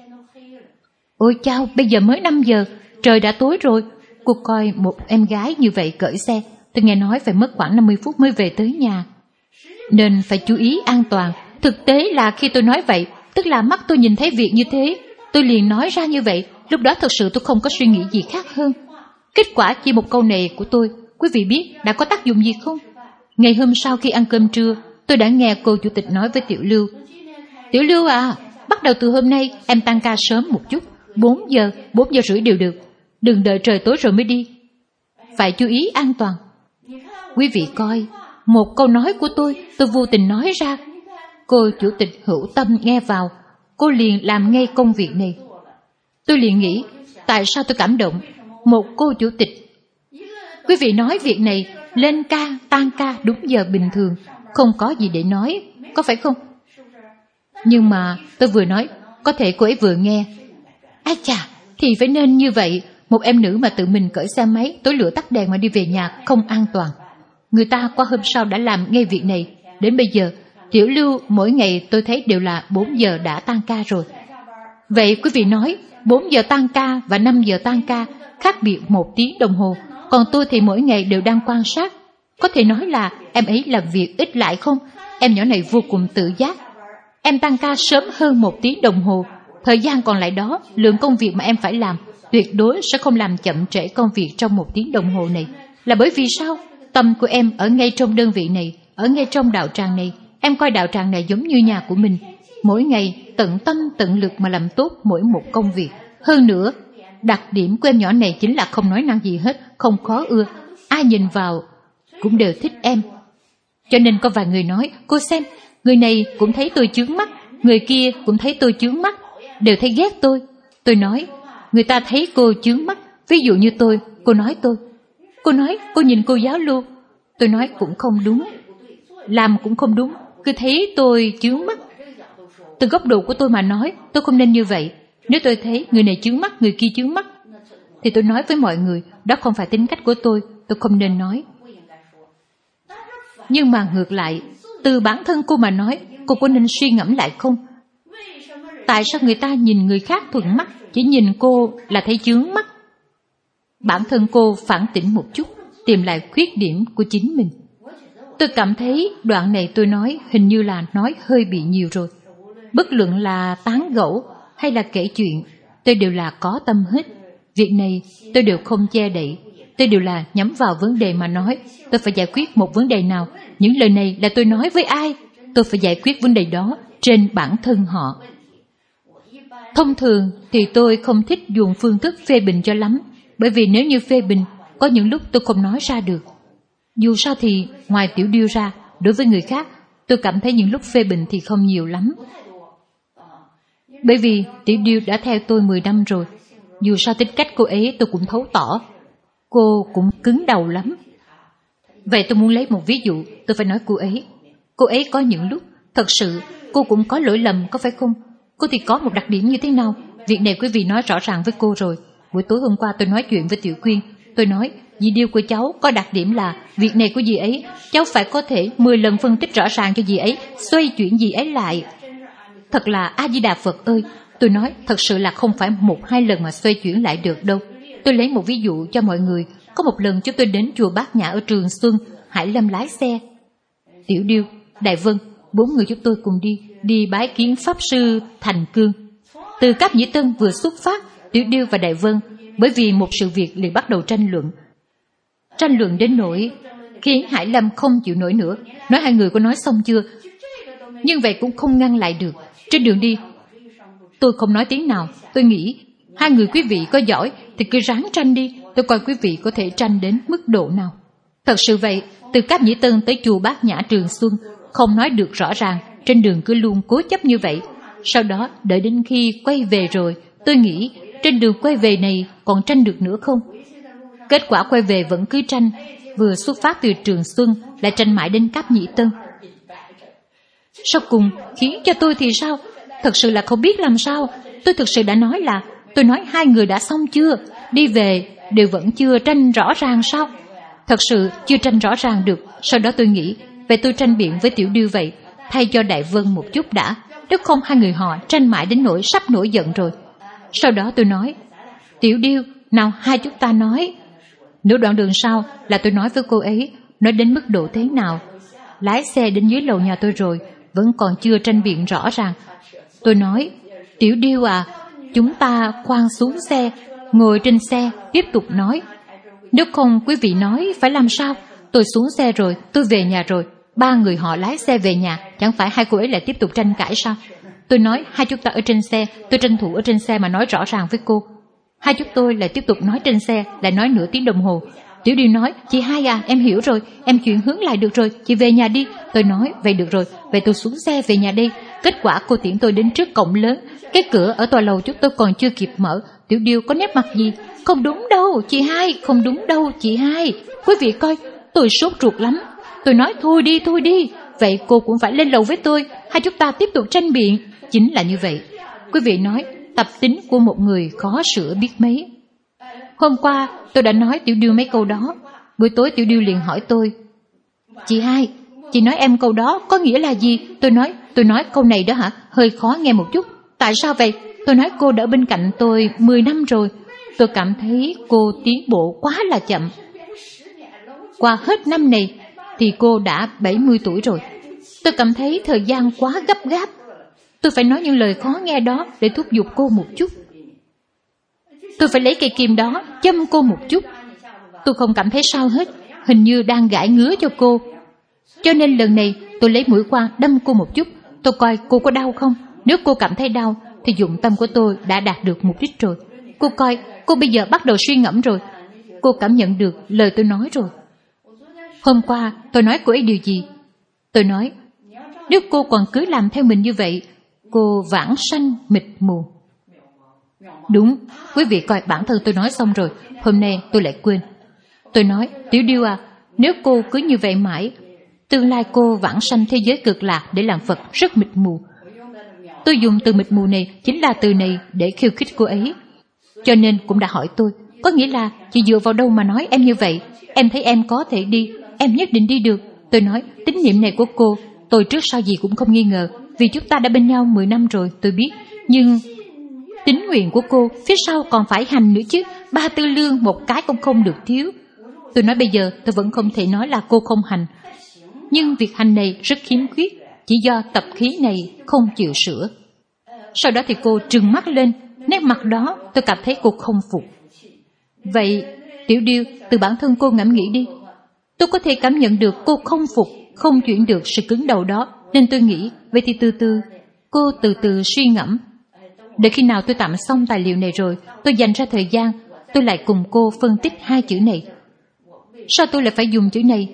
S1: ôi chao, bây giờ mới năm giờ, trời đã tối rồi. Cô coi một em gái như vậy cởi xe, tôi nghe nói phải mất khoảng năm mươi phút mới về tới nhà, nên phải chú ý an toàn. Thực tế là khi tôi nói vậy, tức là mắt tôi nhìn thấy việc như thế, tôi liền nói ra như vậy. Lúc đó thật sự tôi không có suy nghĩ gì khác hơn. Kết quả chỉ một câu này của tôi, quý vị biết đã có tác dụng gì không? Ngày hôm sau khi ăn cơm trưa, tôi đã nghe cô chủ tịch nói với tiểu Lưu, tiểu Lưu à, bắt đầu từ hôm nay em tăng ca sớm một chút, bốn giờ, bốn giờ rưỡi đều được, đừng đợi trời tối rồi mới đi, phải chú ý an toàn. Quý vị coi, một câu nói của tôi, tôi vô tình nói ra. Cô chủ tịch hữu tâm nghe vào, cô liền làm ngay công việc này. Tôi liền nghĩ, tại sao tôi cảm động một cô chủ tịch? Quý vị nói việc này lên ca, tan ca đúng giờ bình thường, không có gì để nói, có phải không? Nhưng mà tôi vừa nói, có thể cô ấy vừa nghe. Ai chà, thì phải nên như vậy. Một em nữ mà tự mình cởi xe máy, tối lửa tắt đèn mà đi về nhà không an toàn. Người ta qua hôm sau đã làm ngay việc này. Đến bây giờ, tiểu Lưu mỗi ngày tôi thấy đều là bốn giờ đã tan ca rồi. Vậy quý vị nói, bốn giờ tan ca và năm giờ tan ca khác biệt một tiếng đồng hồ. Còn tôi thì mỗi ngày đều đang quan sát. Có thể nói là em ấy làm việc ít lại không? Em nhỏ này vô cùng tự giác. Em tăng ca sớm hơn một tiếng đồng hồ. Thời gian còn lại đó, lượng công việc mà em phải làm tuyệt đối sẽ không làm chậm trễ công việc trong một tiếng đồng hồ này. Là bởi vì sao? Tâm của em ở ngay trong đơn vị này, ở ngay trong đạo tràng này. Em coi đạo tràng này giống như nhà của mình. Mỗi ngày tận tâm tận lực mà làm tốt mỗi một công việc. Hơn nữa, đặc điểm của em nhỏ này chính là không nói năng gì hết, không khó ưa. Ai nhìn vào cũng đều thích em. Cho nên có vài người nói, cô xem, người này cũng thấy tôi chướng mắt, người kia cũng thấy tôi chướng mắt, đều thấy ghét tôi. Tôi nói, người ta thấy cô chướng mắt, ví dụ như tôi, cô nói tôi. Cô nói, cô nhìn cô giáo Lưu. Tôi nói cũng không đúng, làm cũng không đúng, cứ thấy tôi chướng mắt. Từ góc độ của tôi mà nói, tôi không nên như vậy. Nếu tôi thấy người này chướng mắt, người kia chướng mắt, thì tôi nói với mọi người, đó không phải tính cách của tôi, tôi không nên nói. Nhưng mà ngược lại, từ bản thân cô mà nói, cô có nên suy ngẫm lại không? Tại sao người ta nhìn người khác thuận mắt, chỉ nhìn cô là thấy chướng mắt? Bản thân cô phản tỉnh một chút, tìm lại khuyết điểm của chính mình. Tôi cảm thấy đoạn này tôi nói hình như là nói hơi bị nhiều rồi. Bất luận là tán gẫu hay là kể chuyện, tôi đều là có tâm hết. Việc này tôi đều không che đậy, tôi đều là nhắm vào vấn đề mà nói. Tôi phải giải quyết một vấn đề nào, những lời này là tôi nói với ai, tôi phải giải quyết vấn đề đó trên bản thân họ. Thông thường thì tôi không thích dùng phương thức phê bình cho lắm, bởi vì nếu như phê bình, có những lúc tôi không nói ra được. Dù sao thì ngoài tiểu Điêu ra, đối với người khác, tôi cảm thấy những lúc phê bình thì không nhiều lắm. Bởi vì tiểu Điêu đã theo tôi mười năm rồi, dù sao tính cách cô ấy tôi cũng thấu tỏ. Cô cũng cứng đầu lắm. Vậy tôi muốn lấy một ví dụ, tôi phải nói cô ấy. Cô ấy có những lúc, thật sự, cô cũng có lỗi lầm, có phải không? Cô thì có một đặc điểm như thế nào? Việc này quý vị nói rõ ràng với cô rồi. Buổi tối hôm qua tôi nói chuyện với Tiểu Quyên, tôi nói, Dì Điêu của cháu có đặc điểm là việc này của dì ấy, cháu phải có thể mười lần phân tích rõ ràng cho dì ấy, xoay chuyển dì ấy lại. Thật là A-di-đà Phật ơi, tôi nói thật sự là không phải một hai lần mà xoay chuyển lại được đâu. Tôi lấy một ví dụ cho mọi người. Có một lần chúng tôi đến chùa Bát Nhã ở Trường Xuân, Hải Lâm lái xe. Tiểu Điêu, Đại Vân, bốn người chúng tôi cùng đi, đi bái kiến Pháp Sư Thành Cương. Từ Cáp Nhĩ Tân vừa xuất phát, Tiểu Điêu và Đại Vân bởi vì một sự việc liền bắt đầu tranh luận. Tranh luận đến nỗi khiến Hải Lâm không chịu nổi nữa, nói hai người có nói xong chưa? Nhưng vậy cũng không ngăn lại được. Trên đường đi, tôi không nói tiếng nào. Tôi nghĩ hai người quý vị có giỏi thì cứ ráng tranh đi, tôi coi quý vị có thể tranh đến mức độ nào. Thật sự vậy, từ Cáp Nhĩ Tân tới chùa Bát Nhã Trường Xuân không nói được rõ ràng, trên đường cứ luôn cố chấp như vậy. Sau đó đợi đến khi quay về rồi, tôi nghĩ trên đường quay về này còn tranh được nữa không? Kết quả quay về vẫn cứ tranh, vừa xuất phát từ Trường Xuân lại tranh mãi đến Cáp Nhĩ Tân. Sau cùng khiến cho tôi thì sao? Thật sự là không biết làm sao. Tôi thực sự đã nói là, tôi nói hai người đã xong chưa? Đi về đều vẫn chưa tranh rõ ràng sao? Thật sự chưa tranh rõ ràng được. Sau đó tôi nghĩ, vậy tôi tranh biện với Tiểu Điêu vậy, thay cho Đại Vân một chút đã. Nếu không hai người họ tranh mãi đến nỗi sắp nổi giận rồi. Sau đó tôi nói, Tiểu Điêu, nào hai chúng ta nói. Nửa đoạn đường sau là tôi nói với cô ấy, nói đến mức độ thế nào. Lái xe đến dưới lầu nhà tôi rồi, vẫn còn chưa tranh biện rõ ràng. Tôi nói, Tiểu Điêu à, chúng ta khoan xuống xe, ngồi trên xe, tiếp tục nói. Nếu không quý vị nói phải làm sao? Tôi xuống xe rồi, tôi về nhà rồi. Ba người họ lái xe về nhà, chẳng phải hai cô ấy lại tiếp tục tranh cãi sao? Tôi nói hai chúng ta ở trên xe, tôi tranh thủ ở trên xe mà nói rõ ràng với cô. Hai chúng tôi lại tiếp tục nói trên xe, lại nói nửa tiếng đồng hồ. Tiểu Điêu nói, chị hai à, em hiểu rồi, em chuyển hướng lại được rồi, chị về nhà đi. Tôi nói, vậy được rồi, vậy tôi xuống xe về nhà đi. Kết quả cô tiễn tôi đến trước cổng lớn, cái cửa ở tòa lầu chúng tôi còn chưa kịp mở. Tiểu Điêu có nét mặt gì? Không đúng đâu, chị hai, không đúng đâu, chị hai. Quý vị coi, tôi sốt ruột lắm. Tôi nói, thôi đi, thôi đi. Vậy cô cũng phải lên lầu với tôi, hai chúng ta tiếp tục tranh biện. Chính là như vậy. Quý vị nói, tập tính của một người khó sửa biết mấy. Hôm qua tôi đã nói Tiểu Điêu mấy câu đó. Buổi tối Tiểu Điêu liền hỏi tôi, chị hai, chị nói em câu đó có nghĩa là gì? Tôi nói, tôi nói câu này đó hả? Hơi khó nghe một chút. Tại sao vậy? Tôi nói cô đã bên cạnh tôi mười năm rồi. Tôi cảm thấy cô tiến bộ quá là chậm. Qua hết năm này thì cô đã bảy mươi tuổi rồi. Tôi cảm thấy thời gian quá gấp gáp. Tôi phải nói những lời khó nghe đó để thúc giục cô một chút. Tôi phải lấy cây kim đó châm cô một chút. Tôi không cảm thấy sao hết, hình như đang gãi ngứa cho cô. Cho nên lần này tôi lấy mũi khoan đâm cô một chút. Tôi coi cô có đau không. Nếu cô cảm thấy đau thì dụng tâm của tôi đã đạt được mục đích rồi. Cô coi, cô bây giờ bắt đầu suy ngẫm rồi. Cô cảm nhận được lời tôi nói rồi. Hôm qua tôi nói cô ấy điều gì? Tôi nói, nếu cô còn cứ làm theo mình như vậy, cô vãng sanh mịt mù. Đúng, quý vị coi bản thân tôi nói xong rồi, hôm nay tôi lại quên. Tôi nói, Tiểu Điêu à, nếu cô cứ như vậy mãi, tương lai cô vãng sanh thế giới cực lạc để làm Phật rất mịt mù. Tôi dùng từ mịt mù này chính là từ này để khiêu khích cô ấy. Cho nên cũng đã hỏi tôi, có nghĩa là chị dựa vào đâu mà nói em như vậy? Em thấy em có thể đi, em nhất định đi được. Tôi nói, tín niệm này của cô, tôi trước sau gì cũng không nghi ngờ, vì chúng ta đã bên nhau mười năm rồi, tôi biết. Nhưng tín nguyện của cô phía sau còn phải hành nữa chứ, ba tư lương một cái cũng không được thiếu. Tôi nói bây giờ tôi vẫn không thể nói là cô không hành, nhưng việc hành này rất khiếm khuyết, chỉ do tập khí này không chịu sửa. Sau đó thì cô trừng mắt lên, nét mặt đó tôi cảm thấy cô không phục. Vậy Tiểu Điêu, từ bản thân cô ngẫm nghĩ đi. Tôi có thể cảm nhận được cô không phục, không chuyển được sự cứng đầu đó, nên tôi nghĩ vậy thì từ từ, cô từ từ suy ngẫm. Để khi nào tôi tạm xong tài liệu này rồi, tôi dành ra thời gian, tôi lại cùng cô phân tích hai chữ này. Sao tôi lại phải dùng chữ này?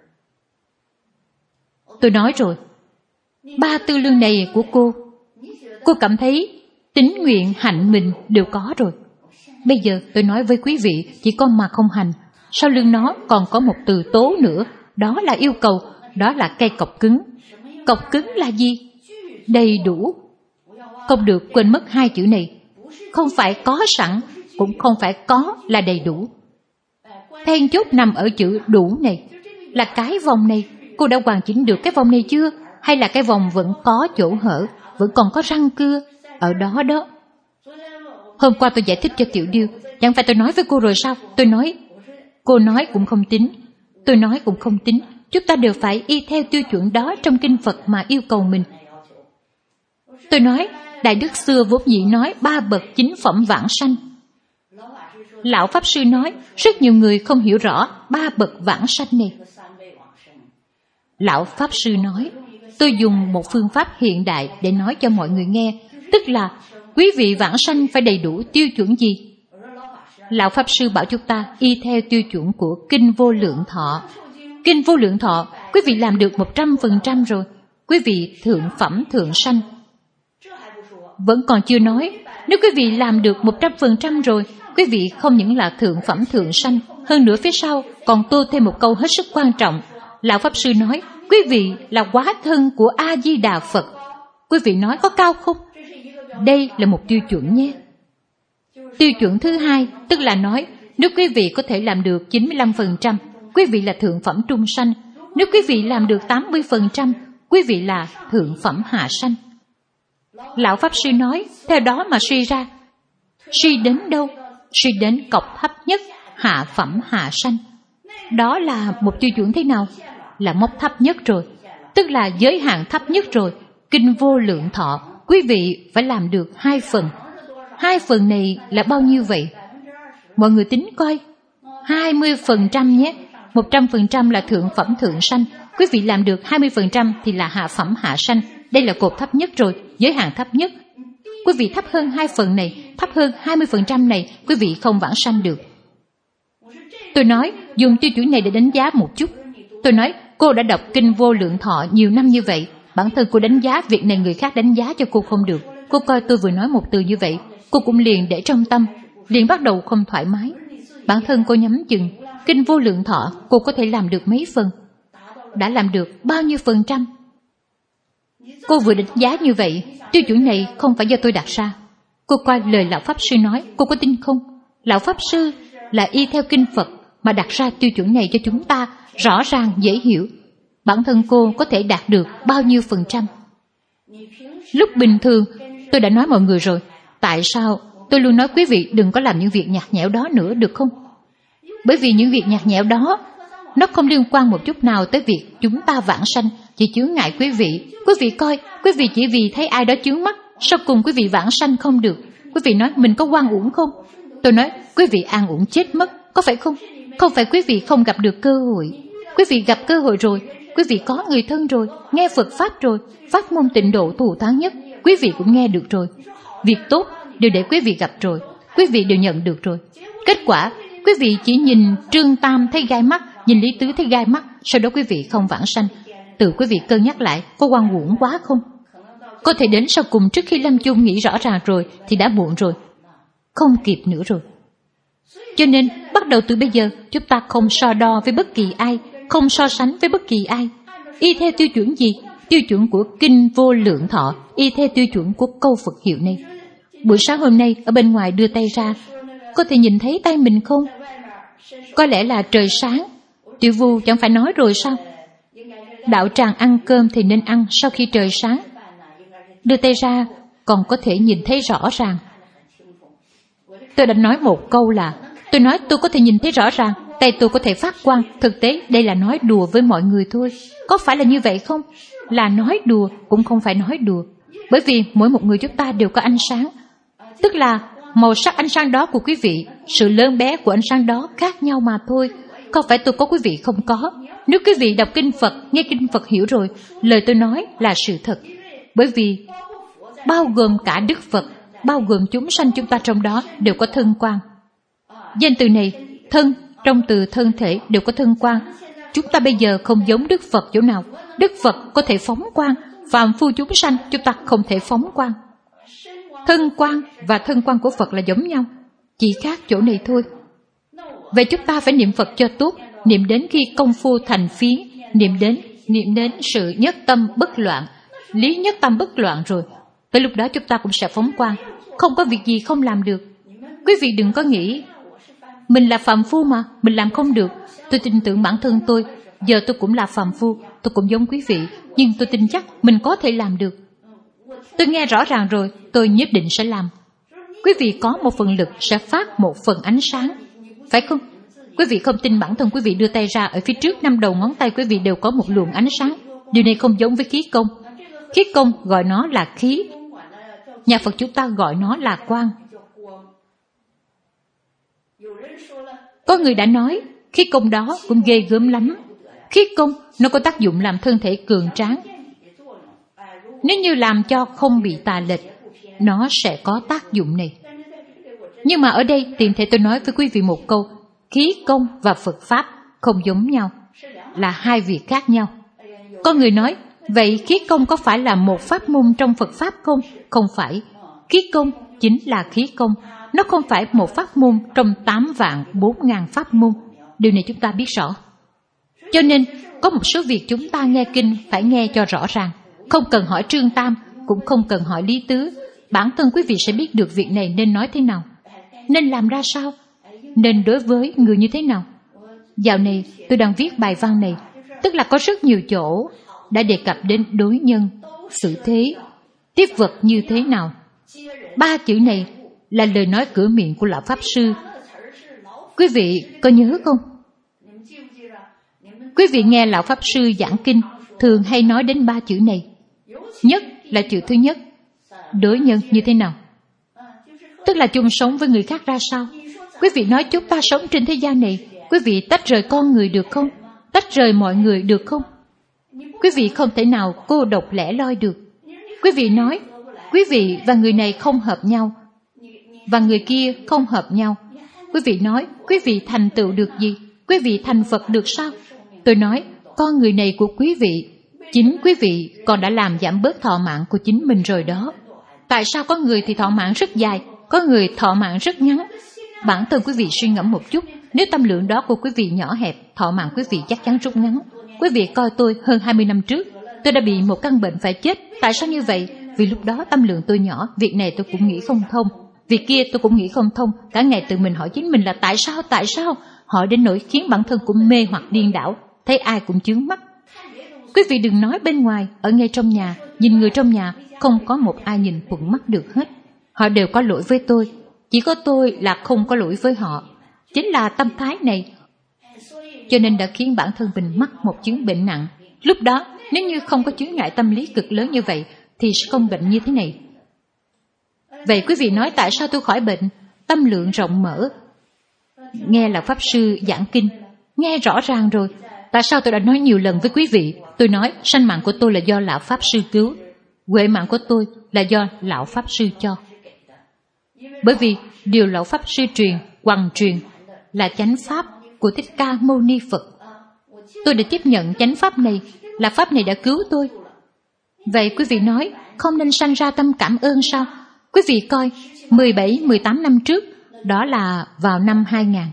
S1: Tôi nói rồi, ba tư lương này của cô, cô cảm thấy tín nguyện hạnh mình đều có rồi. Bây giờ tôi nói với quý vị, chỉ có mà không hành, sau lưng nó còn có một từ tố nữa, đó là yêu cầu, đó là cây cọc cứng. Cọc cứng là gì? Đầy đủ. Không được quên mất hai chữ này. Không phải có sẵn, cũng không phải có là đầy đủ. Then chốt nằm ở chữ đủ này. Là cái vòng này, cô đã hoàn chỉnh được cái vòng này chưa? Hay là cái vòng vẫn có chỗ hở, vẫn còn có răng cưa ở đó đó? Hôm qua tôi giải thích cho Tiểu Điêu, chẳng phải tôi nói với cô rồi sao? Tôi nói, cô nói cũng không tính, tôi nói cũng không tính. Chúng ta đều phải y theo tiêu chuẩn đó trong kinh Phật mà yêu cầu mình. Tôi nói, Đại Đức xưa vốn dĩ nói ba bậc chính phẩm vãng sanh. Lão Pháp Sư nói, rất nhiều người không hiểu rõ ba bậc vãng sanh này. Lão Pháp Sư nói, tôi dùng một phương pháp hiện đại để nói cho mọi người nghe, tức là quý vị vãng sanh phải đầy đủ tiêu chuẩn gì? Lão Pháp Sư bảo chúng ta y theo tiêu chuẩn của Kinh Vô Lượng Thọ. Kinh Vô Lượng Thọ, quý vị làm được một trăm phần trăm rồi, quý vị thượng phẩm thượng sanh. Vẫn còn chưa nói, nếu quý vị làm được một trăm phần trăm rồi, quý vị không những là thượng phẩm thượng sanh, hơn nữa phía sau còn tô thêm một câu hết sức quan trọng. Lão Pháp Sư nói, quý vị là hóa thân của A-di-đà Phật. Quý vị nói có cao không? Đây là một tiêu chuẩn nhé. Tiêu chuẩn thứ hai, tức là nói, nếu quý vị có thể làm được chín mươi lăm phần trăm, quý vị là thượng phẩm trung sanh. Nếu quý vị làm được tám mươi phần trăm, quý vị là thượng phẩm hạ sanh. Lão Pháp Sư nói, theo đó mà suy ra. Suy đến đâu? Suy đến cọc thấp nhất, hạ phẩm hạ sanh. Đó là một tiêu chuẩn thế nào? Là mốc thấp nhất rồi, tức là giới hạn thấp nhất rồi. Kinh Vô Lượng Thọ, quý vị phải làm được hai phần. Hai phần này là bao nhiêu vậy? Mọi người tính coi. Hai mươi phần trăm nhé. Một trăm phần trăm là thượng phẩm thượng sanh. Quý vị làm được hai mươi phần trăm thì là hạ phẩm hạ sanh. Đây là cột thấp nhất rồi, giới hạn thấp nhất. Quý vị thấp hơn hai phần này, thấp hơn hai mươi phần trăm này, quý vị không vãng sanh được. Tôi nói, dùng tiêu chuẩn này để đánh giá một chút. Tôi nói, cô đã đọc Kinh Vô Lượng Thọ nhiều năm như vậy, bản thân cô đánh giá việc này người khác đánh giá cho cô không được. Cô coi tôi vừa nói một từ như vậy, cô cũng liền để trong tâm, liền bắt đầu không thoải mái. Bản thân cô nhắm chừng, Kinh Vô Lượng Thọ cô có thể làm được mấy phần? Đã làm được bao nhiêu phần trăm? Cô vừa đánh giá như vậy, tiêu chuẩn này không phải do tôi đặt ra. Cô coi lời Lão Pháp Sư nói, cô có tin không? Lão Pháp Sư là y theo kinh Phật mà đặt ra tiêu chuẩn này cho chúng ta, rõ ràng dễ hiểu. Bản thân cô có thể đạt được bao nhiêu phần trăm? Lúc bình thường, tôi đã nói mọi người rồi, tại sao tôi luôn nói quý vị đừng có làm những việc nhạt nhẽo đó nữa được không? Bởi vì những việc nhạt nhẽo đó, nó không liên quan một chút nào tới việc chúng ta vãng sanh, chỉ chướng ngại quý vị. Quý vị coi, quý vị chỉ vì thấy ai đó chướng mắt, sau cùng quý vị vãng sanh không được. Quý vị nói mình có oan uổng không? Tôi nói, quý vị an uổng chết mất, có phải không? Không phải quý vị không gặp được cơ hội. Quý vị gặp cơ hội rồi, quý vị có người thân rồi, nghe Phật Pháp rồi, pháp môn tịnh độ thù thắng nhất, quý vị cũng nghe được rồi. Việc tốt đều để quý vị gặp rồi, quý vị đều nhận được rồi. Kết quả, quý vị chỉ nhìn Trương Tam thấy gai mắt, nhìn Lý Tứ thấy gai mắt, sau đó quý vị không vãng sanh. Tự quý vị cân nhắc lại, có oan uổng quá không? Có thể đến sau cùng trước khi lâm chung nghĩ rõ ràng rồi thì đã muộn rồi, không kịp nữa rồi. Cho nên bắt đầu từ bây giờ chúng ta không so đo với bất kỳ ai, không so sánh với bất kỳ ai. Y theo tiêu chuẩn gì? Tiêu chuẩn của Kinh Vô Lượng Thọ, y theo tiêu chuẩn của câu Phật hiệu này. Buổi sáng hôm nay ở bên ngoài đưa tay ra, có thể nhìn thấy tay mình không? Có lẽ là trời sáng. Tiểu Vu chẳng phải nói rồi sao? Đạo tràng ăn cơm thì nên ăn sau khi trời sáng. Đưa tay ra còn có thể nhìn thấy rõ ràng. Tôi đã nói một câu là, tôi nói tôi có thể nhìn thấy rõ ràng, tay tôi có thể phát quang. Thực tế đây là nói đùa với mọi người thôi. Có phải là như vậy không? Là nói đùa cũng không phải nói đùa. Bởi vì mỗi một người chúng ta đều có ánh sáng. Tức là màu sắc ánh sáng đó của quý vị, sự lớn bé của ánh sáng đó khác nhau mà thôi. Không phải tôi có quý vị không có. Nếu quý vị đọc kinh Phật, nghe kinh Phật hiểu rồi, lời tôi nói là sự thật. Bởi vì bao gồm cả Đức Phật, bao gồm chúng sanh chúng ta trong đó đều có thân quan. Danh từ này, thân, trong từ thân thể đều có thân quan. Chúng ta bây giờ không giống Đức Phật chỗ nào. Đức Phật có thể phóng quang, phàm phu chúng sanh chúng ta không thể phóng quang. Thân quan và thân quan của Phật là giống nhau, chỉ khác chỗ này thôi. Vậy chúng ta phải niệm Phật cho tốt, niệm đến khi công phu thành phiến, niệm đến, niệm đến sự nhất tâm bất loạn, lý nhất tâm bất loạn rồi. Tới lúc đó chúng ta cũng sẽ phóng quang, không có việc gì không làm được. Quý vị đừng có nghĩ Mình là phàm phu mà, mình làm không được. Tôi tin tưởng bản thân tôi, giờ tôi cũng là phàm phu, tôi cũng giống quý vị, nhưng tôi tin chắc mình có thể làm được. Tôi nghe rõ ràng rồi, tôi nhất định sẽ làm. Quý vị có một phần lực sẽ phát một phần ánh sáng, phải không? Quý vị không tin bản thân quý vị đưa tay ra, ở phía trước năm đầu ngón tay quý vị đều có một luồng ánh sáng. Điều này không giống với khí công. Khí công gọi nó là khí, nhà Phật chúng ta gọi nó là quang. Có người đã nói, khí công đó cũng ghê gớm lắm. Khí công nó có tác dụng làm thân thể cường tráng. Nếu như làm cho không bị tà lệch, nó sẽ có tác dụng này. Nhưng mà ở đây tiện thể tôi nói với quý vị một câu, khí công và Phật Pháp không giống nhau, là hai việc khác nhau. Có người nói, vậy khí công có phải là một pháp môn trong Phật Pháp không? Không phải. Khí công chính là khí công. Nó không phải một pháp môn trong tám vạn bốn ngàn pháp môn. Điều này chúng ta biết rõ. Cho nên, có một số việc chúng ta nghe kinh phải nghe cho rõ ràng. Không cần hỏi Trương Tam, cũng không cần hỏi Lý Tứ. Bản thân quý vị sẽ biết được việc này nên nói thế nào, nên làm ra sao, nên đối với người như thế nào. Dạo này tôi đang viết bài văn này, tức là có rất nhiều chỗ đã đề cập đến đối nhân, xử thế, tiếp vật như thế nào. Ba chữ này là lời nói cửa miệng của Lão Pháp Sư. Quý vị có nhớ không? Quý vị nghe Lão Pháp Sư giảng kinh thường hay nói đến ba chữ này. Nhất là chữ thứ nhất, đối nhân như thế nào, tức là chung sống với người khác ra sao. Quý vị nói chúng ta sống trên thế gian này, quý vị tách rời con người được không? Tách rời mọi người được không? Quý vị không thể nào cô độc lẻ loi được. Quý vị nói quý vị và người này không hợp nhau, và người kia không hợp nhau. Quý vị nói quý vị thành tựu được gì? Quý vị thành Phật được sao? Tôi nói con người này của quý vị, chính quý vị còn đã làm giảm bớt thọ mạng của chính mình rồi đó. Tại sao có người thì thọ mạng rất dài, có người thọ mạng rất ngắn? Bản thân quý vị suy ngẫm một chút, nếu tâm lượng đó của quý vị nhỏ hẹp, thọ mạng quý vị chắc chắn rút ngắn. Quý vị coi tôi hơn hai mươi năm trước, tôi đã bị một căn bệnh phải chết. Tại sao như vậy? Vì lúc đó tâm lượng tôi nhỏ, việc này tôi cũng nghĩ không thông, việc kia tôi cũng nghĩ không thông. Cả ngày tự mình hỏi chính mình là tại sao, tại sao? Hỏi đến nỗi khiến bản thân cũng mê hoặc điên đảo, thấy ai cũng chướng mắt. Quý vị đừng nói bên ngoài, ở ngay trong nhà, nhìn người trong nhà, không có một ai nhìn thuận mắt được hết. Họ đều có lỗi với tôi, chỉ có tôi là không có lỗi với họ. Chính là tâm thái này, cho nên đã khiến bản thân mình mắc một chứng bệnh nặng. Lúc đó, nếu như không có chướng ngại tâm lý cực lớn như vậy, thì sẽ không bệnh như thế này. Vậy quý vị nói tại sao tôi khỏi bệnh? Tâm lượng rộng mở. Nghe là Pháp Sư giảng kinh, nghe rõ ràng rồi. Tại sao tôi đã nói nhiều lần với quý vị? Tôi nói sanh mạng của tôi là do Lão Pháp Sư cứu, huệ mạng của tôi là do Lão Pháp Sư cho. Bởi vì điều Lão Pháp Sư truyền, hoằng truyền là chánh pháp của Thích Ca Mâu Ni Phật. Tôi đã tiếp nhận chánh pháp này, là pháp này đã cứu tôi. Vậy quý vị nói không nên sanh ra tâm cảm ơn sao? Quý vị coi, mười bảy mười tám năm trước, đó là vào năm hai nghìn.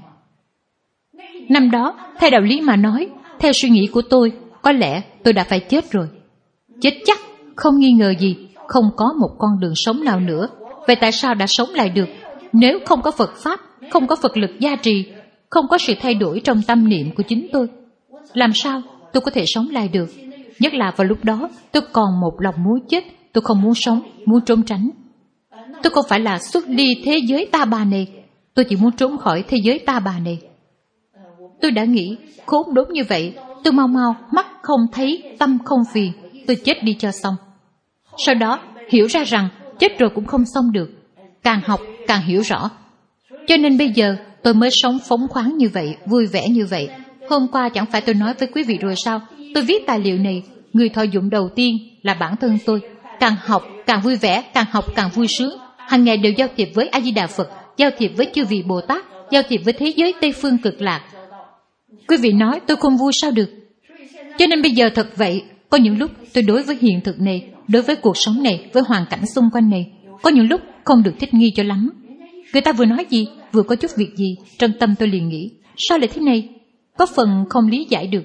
S1: Năm đó, theo đạo lý mà nói, theo suy nghĩ của tôi, có lẽ tôi đã phải chết rồi. Chết chắc, không nghi ngờ gì, không có một con đường sống nào nữa. Vậy tại sao đã sống lại được? Nếu không có Phật Pháp, không có Phật lực gia trì, không có sự thay đổi trong tâm niệm của chính tôi, làm sao tôi có thể sống lại được? Nhất là vào lúc đó, tôi còn một lòng muốn chết, tôi không muốn sống, muốn trốn tránh. Tôi không phải là xuất đi thế giới ta bà này, tôi chỉ muốn trốn khỏi thế giới ta bà này. Tôi đã nghĩ, khốn đốn như vậy, tôi mau mau, mắt không thấy, tâm không phiền, tôi chết đi cho xong. Sau đó, hiểu ra rằng, chết rồi cũng không xong được. Càng học, càng hiểu rõ. Cho nên bây giờ, tôi mới sống phóng khoáng như vậy, vui vẻ như vậy. Hôm qua chẳng phải tôi nói với quý vị rồi sao? Tôi viết tài liệu này, người thọ dụng đầu tiên là bản thân tôi. Càng học, càng vui vẻ, càng học càng vui sướng. Hàng ngày đều giao thiệp với A-di-đà Phật, giao thiệp với chư vị Bồ Tát, giao thiệp với thế giới Tây Phương Cực Lạc. Quý vị nói tôi không vui sao được? Cho nên bây giờ thật vậy, có những lúc tôi đối với hiện thực này, đối với cuộc sống này, với hoàn cảnh xung quanh này, có những lúc không được thích nghi cho lắm. Người ta vừa nói gì, vừa có chút việc gì, trong tâm tôi liền nghĩ, sao lại thế này? Có phần không lý giải được.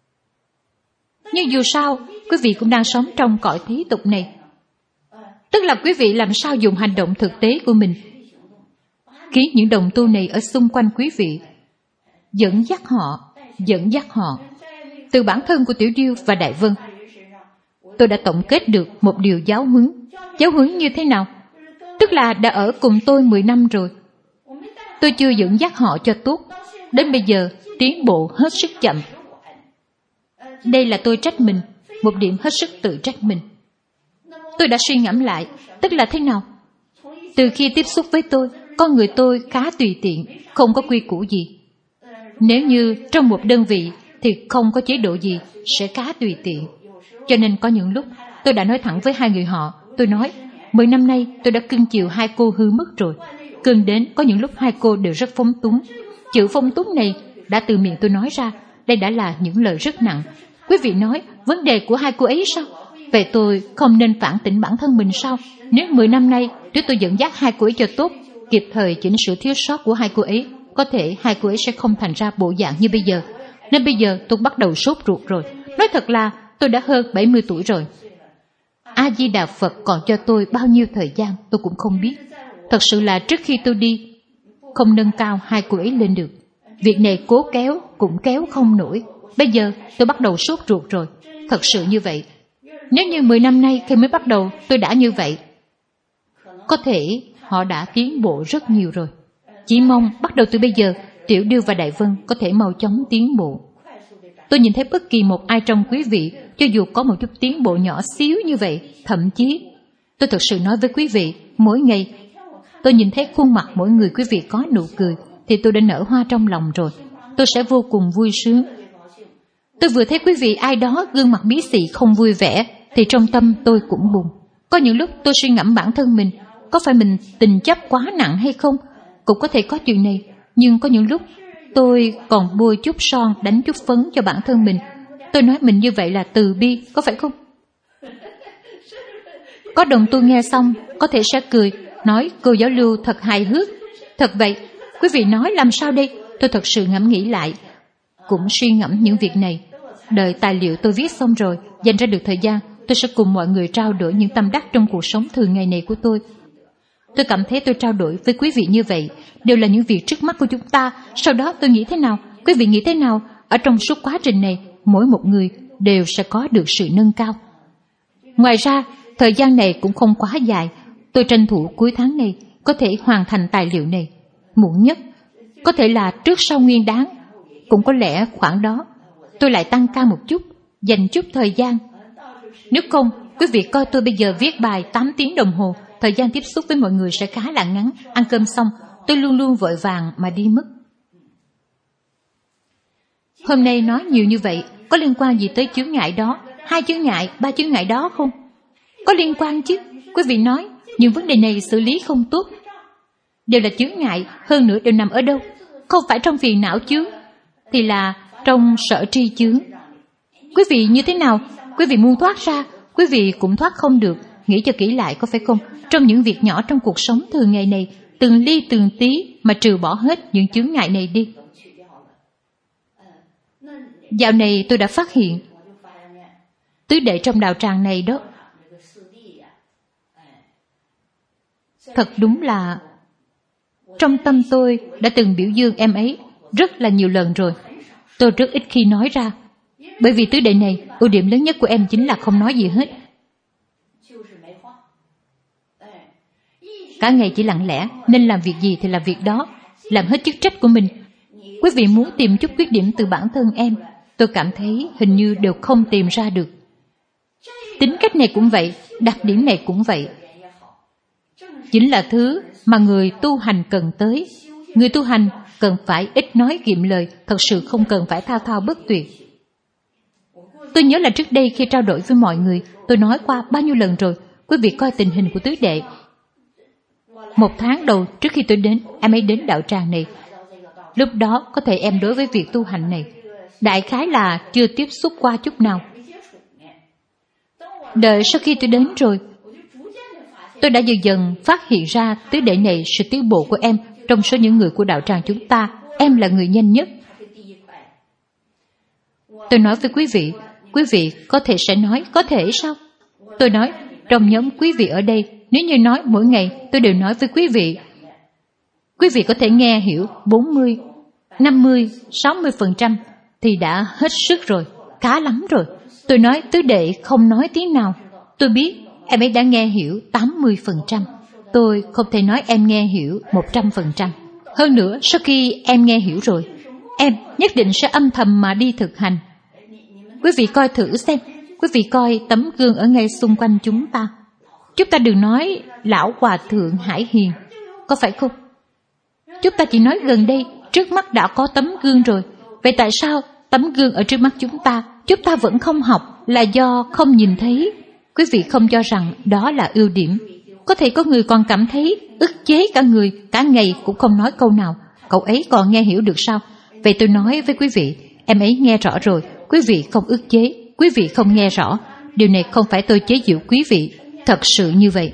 S1: Nhưng dù sao, quý vị cũng đang sống trong cõi thế tục này. Tức là quý vị làm sao dùng hành động thực tế của mình. khiến những đồng tu này ở xung quanh quý vị, dẫn dắt họ, dẫn dắt họ. Từ bản thân của Tiểu Điêu và Đại Vân, tôi đã tổng kết được một điều giáo huấn. Giáo huấn như thế nào? Tức là đã ở cùng tôi mười năm rồi. Tôi chưa dẫn dắt họ cho tốt. Đến bây giờ, tiến bộ hết sức chậm. Đây là tôi trách mình, một điểm hết sức tự trách mình. Tôi đã suy ngẫm lại, tức là thế nào? Từ khi tiếp xúc với tôi, con người tôi khá tùy tiện, không có quy củ gì. Nếu như trong một đơn vị thì không có chế độ gì, sẽ khá tùy tiện. Cho nên có những lúc tôi đã nói thẳng với hai người họ. Tôi nói, mười năm nay tôi đã cưng chiều hai cô hư mất rồi. Cưng đến có những lúc hai cô đều rất phóng túng. Chữ phóng túng này đã từ miệng tôi nói ra. Đây đã là những lời rất nặng. Quý vị nói, vấn đề của hai cô ấy sao? Vậy tôi không nên phản tỉnh bản thân mình sao? Nếu mười năm nay nếu tôi dẫn dắt hai cô ấy cho tốt, kịp thời chỉnh sửa thiếu sót của hai cô ấy, có thể hai cô ấy sẽ không thành ra bộ dạng như bây giờ. Nên bây giờ tôi bắt đầu sốt ruột rồi. Nói thật là tôi đã hơn bảy mươi tuổi rồi. A-di-đà Phật còn cho tôi bao nhiêu thời gian tôi cũng không biết. Thật sự là trước khi tôi đi, không nâng cao hai cô ấy lên được. Việc này cố kéo cũng kéo không nổi. Bây giờ tôi bắt đầu sốt ruột rồi. Thật sự như vậy. Nếu như mười năm nay khi mới bắt đầu tôi đã như vậy, có thể họ đã tiến bộ rất nhiều rồi. Chỉ mong bắt đầu từ bây giờ, Tiểu Điêu và Đại Vân có thể mau chóng tiến bộ. Tôi nhìn thấy bất kỳ một ai trong quý vị, cho dù có một chút tiến bộ nhỏ xíu như vậy, thậm chí, tôi thật sự nói với quý vị, mỗi ngày, tôi nhìn thấy khuôn mặt mỗi người quý vị có nụ cười, thì tôi đã nở hoa trong lòng rồi. Tôi sẽ vô cùng vui sướng. Tôi vừa thấy quý vị ai đó gương mặt bí xị không vui vẻ, thì trong tâm tôi cũng buồn. Có những lúc tôi suy ngẫm bản thân mình, có phải mình tình chấp quá nặng hay không? Cũng có thể có chuyện này, nhưng có những lúc tôi còn bôi chút son, đánh chút phấn cho bản thân mình. Tôi nói mình như vậy là từ bi, có phải không? Có đồng tu nghe xong, có thể sẽ cười, nói cô giáo Lưu thật hài hước. Thật vậy, quý vị nói làm sao đây? Tôi thật sự ngẫm nghĩ lại, cũng suy ngẫm những việc này. Đợi tài liệu tôi viết xong rồi, dành ra được thời gian, tôi sẽ cùng mọi người trao đổi những tâm đắc trong cuộc sống thường ngày này của tôi. Tôi cảm thấy tôi trao đổi với quý vị như vậy đều là những việc trước mắt của chúng ta. Sau đó tôi nghĩ thế nào, quý vị nghĩ thế nào? Ở trong suốt quá trình này, mỗi một người đều sẽ có được sự nâng cao. Ngoài ra, thời gian này cũng không quá dài. Tôi tranh thủ cuối tháng này có thể hoàn thành tài liệu này. Muộn nhất, có thể là trước sau nguyên đáng, cũng có lẽ khoảng đó. Tôi lại tăng ca một chút, dành chút thời gian. Nếu không, quý vị coi tôi bây giờ viết bài tám tiếng đồng hồ, thời gian tiếp xúc với mọi người sẽ khá là ngắn. Ăn cơm xong, tôi luôn luôn vội vàng mà đi mất. Hôm nay nói nhiều như vậy, có liên quan gì tới chướng ngại đó, hai chướng ngại, ba chướng ngại đó không? Có liên quan chứ. Quý vị nói, những vấn đề này xử lý không tốt. Đều là chướng ngại, hơn nữa đều nằm ở đâu? Không phải trong phiền não chướng, thì là trong sở tri chướng. Quý vị như thế nào? Quý vị muốn thoát ra, quý vị cũng thoát không được. Nghĩ cho kỹ lại có phải không? Trong những việc nhỏ trong cuộc sống thường ngày này, từng ly từng tí mà trừ bỏ hết những chướng ngại này đi. Dạo này tôi đã phát hiện, tứ đệ trong đạo tràng này đó, thật đúng là trong tâm tôi đã từng biểu dương em ấy rất là nhiều lần rồi. Tôi rất ít khi nói ra, bởi vì tứ đệ này, ưu điểm lớn nhất của em chính là không nói gì hết. Cả ngày chỉ lặng lẽ, nên làm việc gì thì làm việc đó, làm hết chức trách của mình. Quý vị muốn tìm chút khuyết điểm từ bản thân em, tôi cảm thấy hình như đều không tìm ra được. Tính cách này cũng vậy, đặc điểm này cũng vậy. Chính là thứ mà người tu hành cần tới. Người tu hành cần phải ít nói kiệm lời, thật sự không cần phải thao thao bất tuyệt. Tôi nhớ là trước đây khi trao đổi với mọi người, tôi nói qua bao nhiêu lần rồi. Quý vị coi tình hình của tứ đệ. Một tháng đầu trước khi tôi đến, em ấy đến đạo tràng này. Lúc đó có thể em đối với việc tu hành này đại khái là chưa tiếp xúc qua chút nào. Đợi sau khi tôi đến rồi, tôi đã dần dần phát hiện ra tứ đệ này, sự tiến bộ của em trong số những người của đạo tràng chúng ta, em là người nhanh nhất. Tôi nói với quý vị, quý vị có thể sẽ nói, có thể sao? Tôi nói, trong nhóm quý vị ở đây, nếu như nói mỗi ngày tôi đều nói với quý vị, Quý vị có thể nghe hiểu bốn mươi, năm mươi, sáu mươi phần trăm thì đã hết sức rồi, khá lắm rồi. Tôi nói tứ đệ không nói tiếng nào. Tôi biết em ấy đã nghe hiểu tám mươi phần trăm. Tôi không thể nói em nghe hiểu một trăm phần trăm. Hơn nữa, sau khi em nghe hiểu rồi, em nhất định sẽ âm thầm mà đi thực hành. Quý vị coi thử xem, quý vị coi tấm gương ở ngay xung quanh chúng ta. Chúng ta đừng nói lão hòa thượng Hải Hiền, có phải không? Chúng ta chỉ nói gần đây, trước mắt đã có tấm gương rồi. Vậy tại sao tấm gương ở trước mắt chúng ta, chúng ta vẫn không học, là do không nhìn thấy? Quý vị không cho rằng đó là ưu điểm. Có thể có người còn cảm thấy ức chế cả người, cả ngày cũng không nói câu nào. Cậu ấy còn nghe hiểu được sao? Vậy tôi nói với quý vị, em ấy nghe rõ rồi, quý vị không ức chế, quý vị không nghe rõ. Điều này không phải tôi chế giễu quý vị, thật sự như vậy.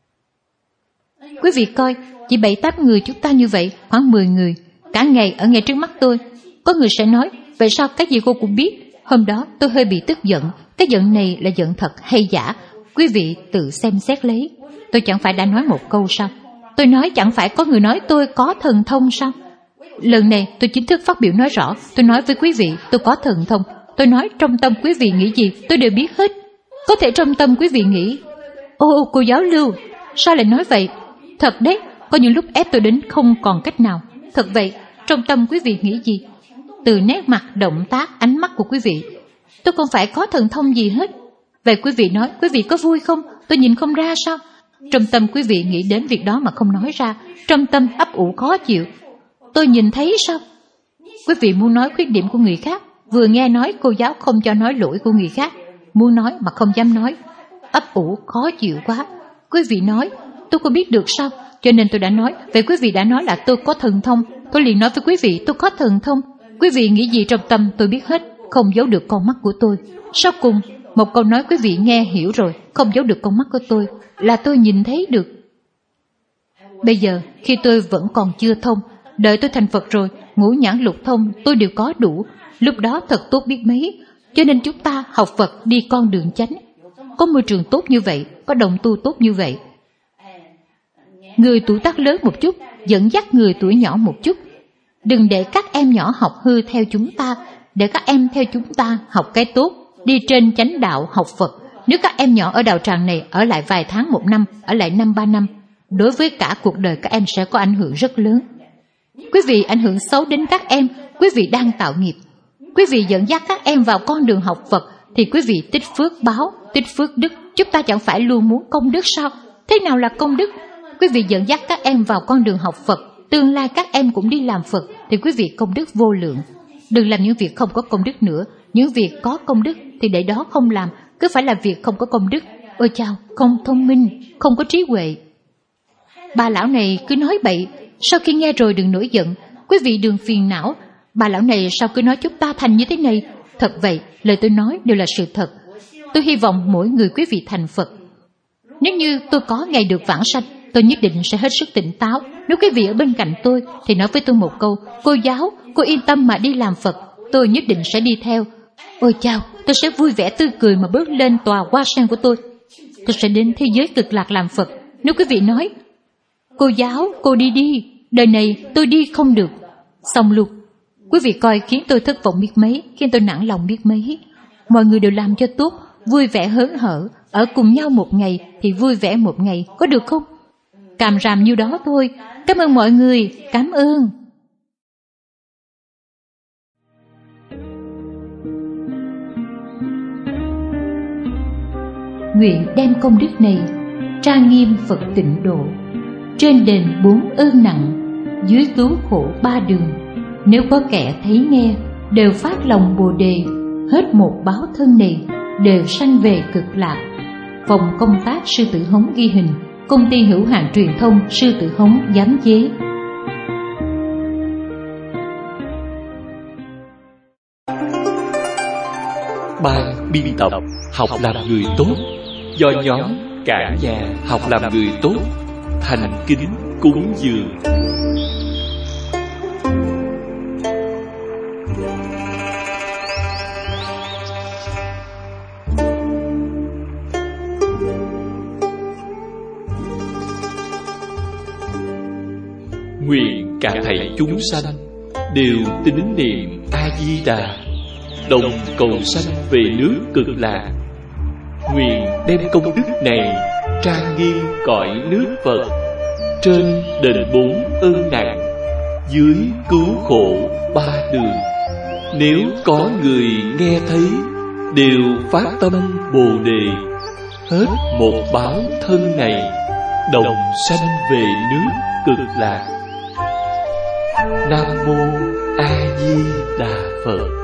S1: Quý vị coi, chỉ bảy tám người chúng ta như vậy, khoảng mười người, cả ngày ở ngay trước mắt tôi. Có người sẽ nói, vậy sao cái gì cô cũng biết? Hôm đó tôi hơi bị tức giận, cái giận này là giận thật hay giả? Quý vị tự xem xét lấy. Tôi chẳng phải đã nói một câu sao? Tôi nói chẳng phải có người nói tôi có thần thông sao? Lần này tôi chính thức phát biểu nói rõ. Tôi nói với quý vị tôi có thần thông. Tôi nói trong tâm quý vị nghĩ gì tôi đều biết hết. Có thể trong tâm quý vị nghĩ, ô ô cô giáo Lưu, sao lại nói vậy? Thật đấy, có những lúc ép tôi đến không còn cách nào. Thật vậy, trong tâm quý vị nghĩ gì? Từ nét mặt, động tác, ánh mắt của quý vị, tôi không phải có thần thông gì hết. Vậy quý vị nói, quý vị có vui không? Tôi nhìn không ra sao? Trong tâm quý vị nghĩ đến việc đó mà không nói ra. Trong tâm ấp ủ khó chịu. Tôi nhìn thấy sao? Quý vị muốn nói khuyết điểm của người khác, vừa nghe nói cô giáo không cho nói lỗi của người khác, muốn nói mà không dám nói, ấp ủ khó chịu quá. Quý vị nói, tôi có biết được sao? Cho nên tôi đã nói. Vậy quý vị đã nói là tôi có thần thông, tôi liền nói với quý vị tôi có thần thông. Quý vị nghĩ gì trong tâm tôi biết hết, không giấu được con mắt của tôi. Sau cùng, một câu nói quý vị nghe hiểu rồi, không giấu được con mắt của tôi, là tôi nhìn thấy được. Bây giờ, khi tôi vẫn còn chưa thông, đợi tôi thành Phật rồi, ngũ nhãn lục thông tôi đều có đủ, lúc đó thật tốt biết mấy. Cho nên chúng ta học Phật đi con đường chánh. Có môi trường tốt như vậy, có đồng tu tốt như vậy. Người tuổi tác lớn một chút, dẫn dắt người tuổi nhỏ một chút. Đừng để các em nhỏ học hư theo chúng ta, để các em theo chúng ta học cái tốt, đi trên chánh đạo học Phật. Nếu các em nhỏ ở đạo tràng này ở lại vài tháng một năm, ở lại năm ba năm, đối với cả cuộc đời các em sẽ có ảnh hưởng rất lớn. Quý vị ảnh hưởng xấu đến các em, quý vị đang tạo nghiệp. Quý vị dẫn dắt các em vào con đường học Phật, thì quý vị tích phước báo, tích phước đức. Chúng ta chẳng phải luôn muốn công đức sao? Thế nào là công đức? Quý vị dẫn dắt các em vào con đường học Phật, tương lai các em cũng đi làm Phật, thì quý vị công đức vô lượng. Đừng làm những việc không có công đức nữa. Những việc có công đức thì để đó không làm, cứ phải là việc không có công đức. Ôi chao, không thông minh, không có trí huệ. Bà lão này cứ nói bậy, sau khi nghe rồi đừng nổi giận. Quý vị đừng phiền não. Bà lão này sao cứ nói chúng ta thành như thế này? Thật vậy, lời tôi nói đều là sự thật. Tôi hy vọng mỗi người quý vị thành Phật. Nếu như tôi có ngày được vãng sanh, tôi nhất định sẽ hết sức tỉnh táo. Nếu quý vị ở bên cạnh tôi thì nói với tôi một câu, cô giáo, cô yên tâm mà đi làm Phật, tôi nhất định sẽ đi theo. Ôi chao, tôi sẽ vui vẻ tươi cười mà bước lên tòa hoa sen của tôi. Tôi sẽ đến thế giới cực lạc làm Phật. Nếu quý vị nói, cô giáo, cô đi đi, đời này tôi đi không được, xong luôn. Quý vị coi khiến tôi thất vọng biết mấy, khiến tôi nản lòng biết mấy. Mọi người đều làm cho tốt, vui vẻ hớn hở, ở cùng nhau một ngày thì vui vẻ một ngày, có được không? Càm ràm nhiêu đó thôi. Cảm ơn mọi người, cảm ơn. Nguyện đem công đức này trang nghiêm Phật tịnh độ, trên đền bốn ơn nặng, dưới cứu khổ ba đường. Nếu có kẻ thấy nghe, đều phát lòng Bồ đề, hết một báo thân này, đều sanh về cực lạc. Phòng công tác Sư Tử Hống ghi hình, công ty hữu hạn truyền thông Sư Tử Hống giám chế.
S2: Ban biên tập Học làm người tốt, do nhóm Cả nhà học làm người tốt thành kính cúng dường. Nguyện cả thảy chúng sanh đều tín niệm A Di Đà, đồng cầu sanh về nước Cực Lạc. Nguyện đem công đức này trang nghiêm cõi nước Phật, trên đền bốn ơn nặng, dưới cứu khổ ba đường. Nếu có người nghe thấy, đều phát tâm Bồ Đề, hết một báo thân này, đồng sanh về nước Cực Lạc. Nam mô A Di Đà Phật.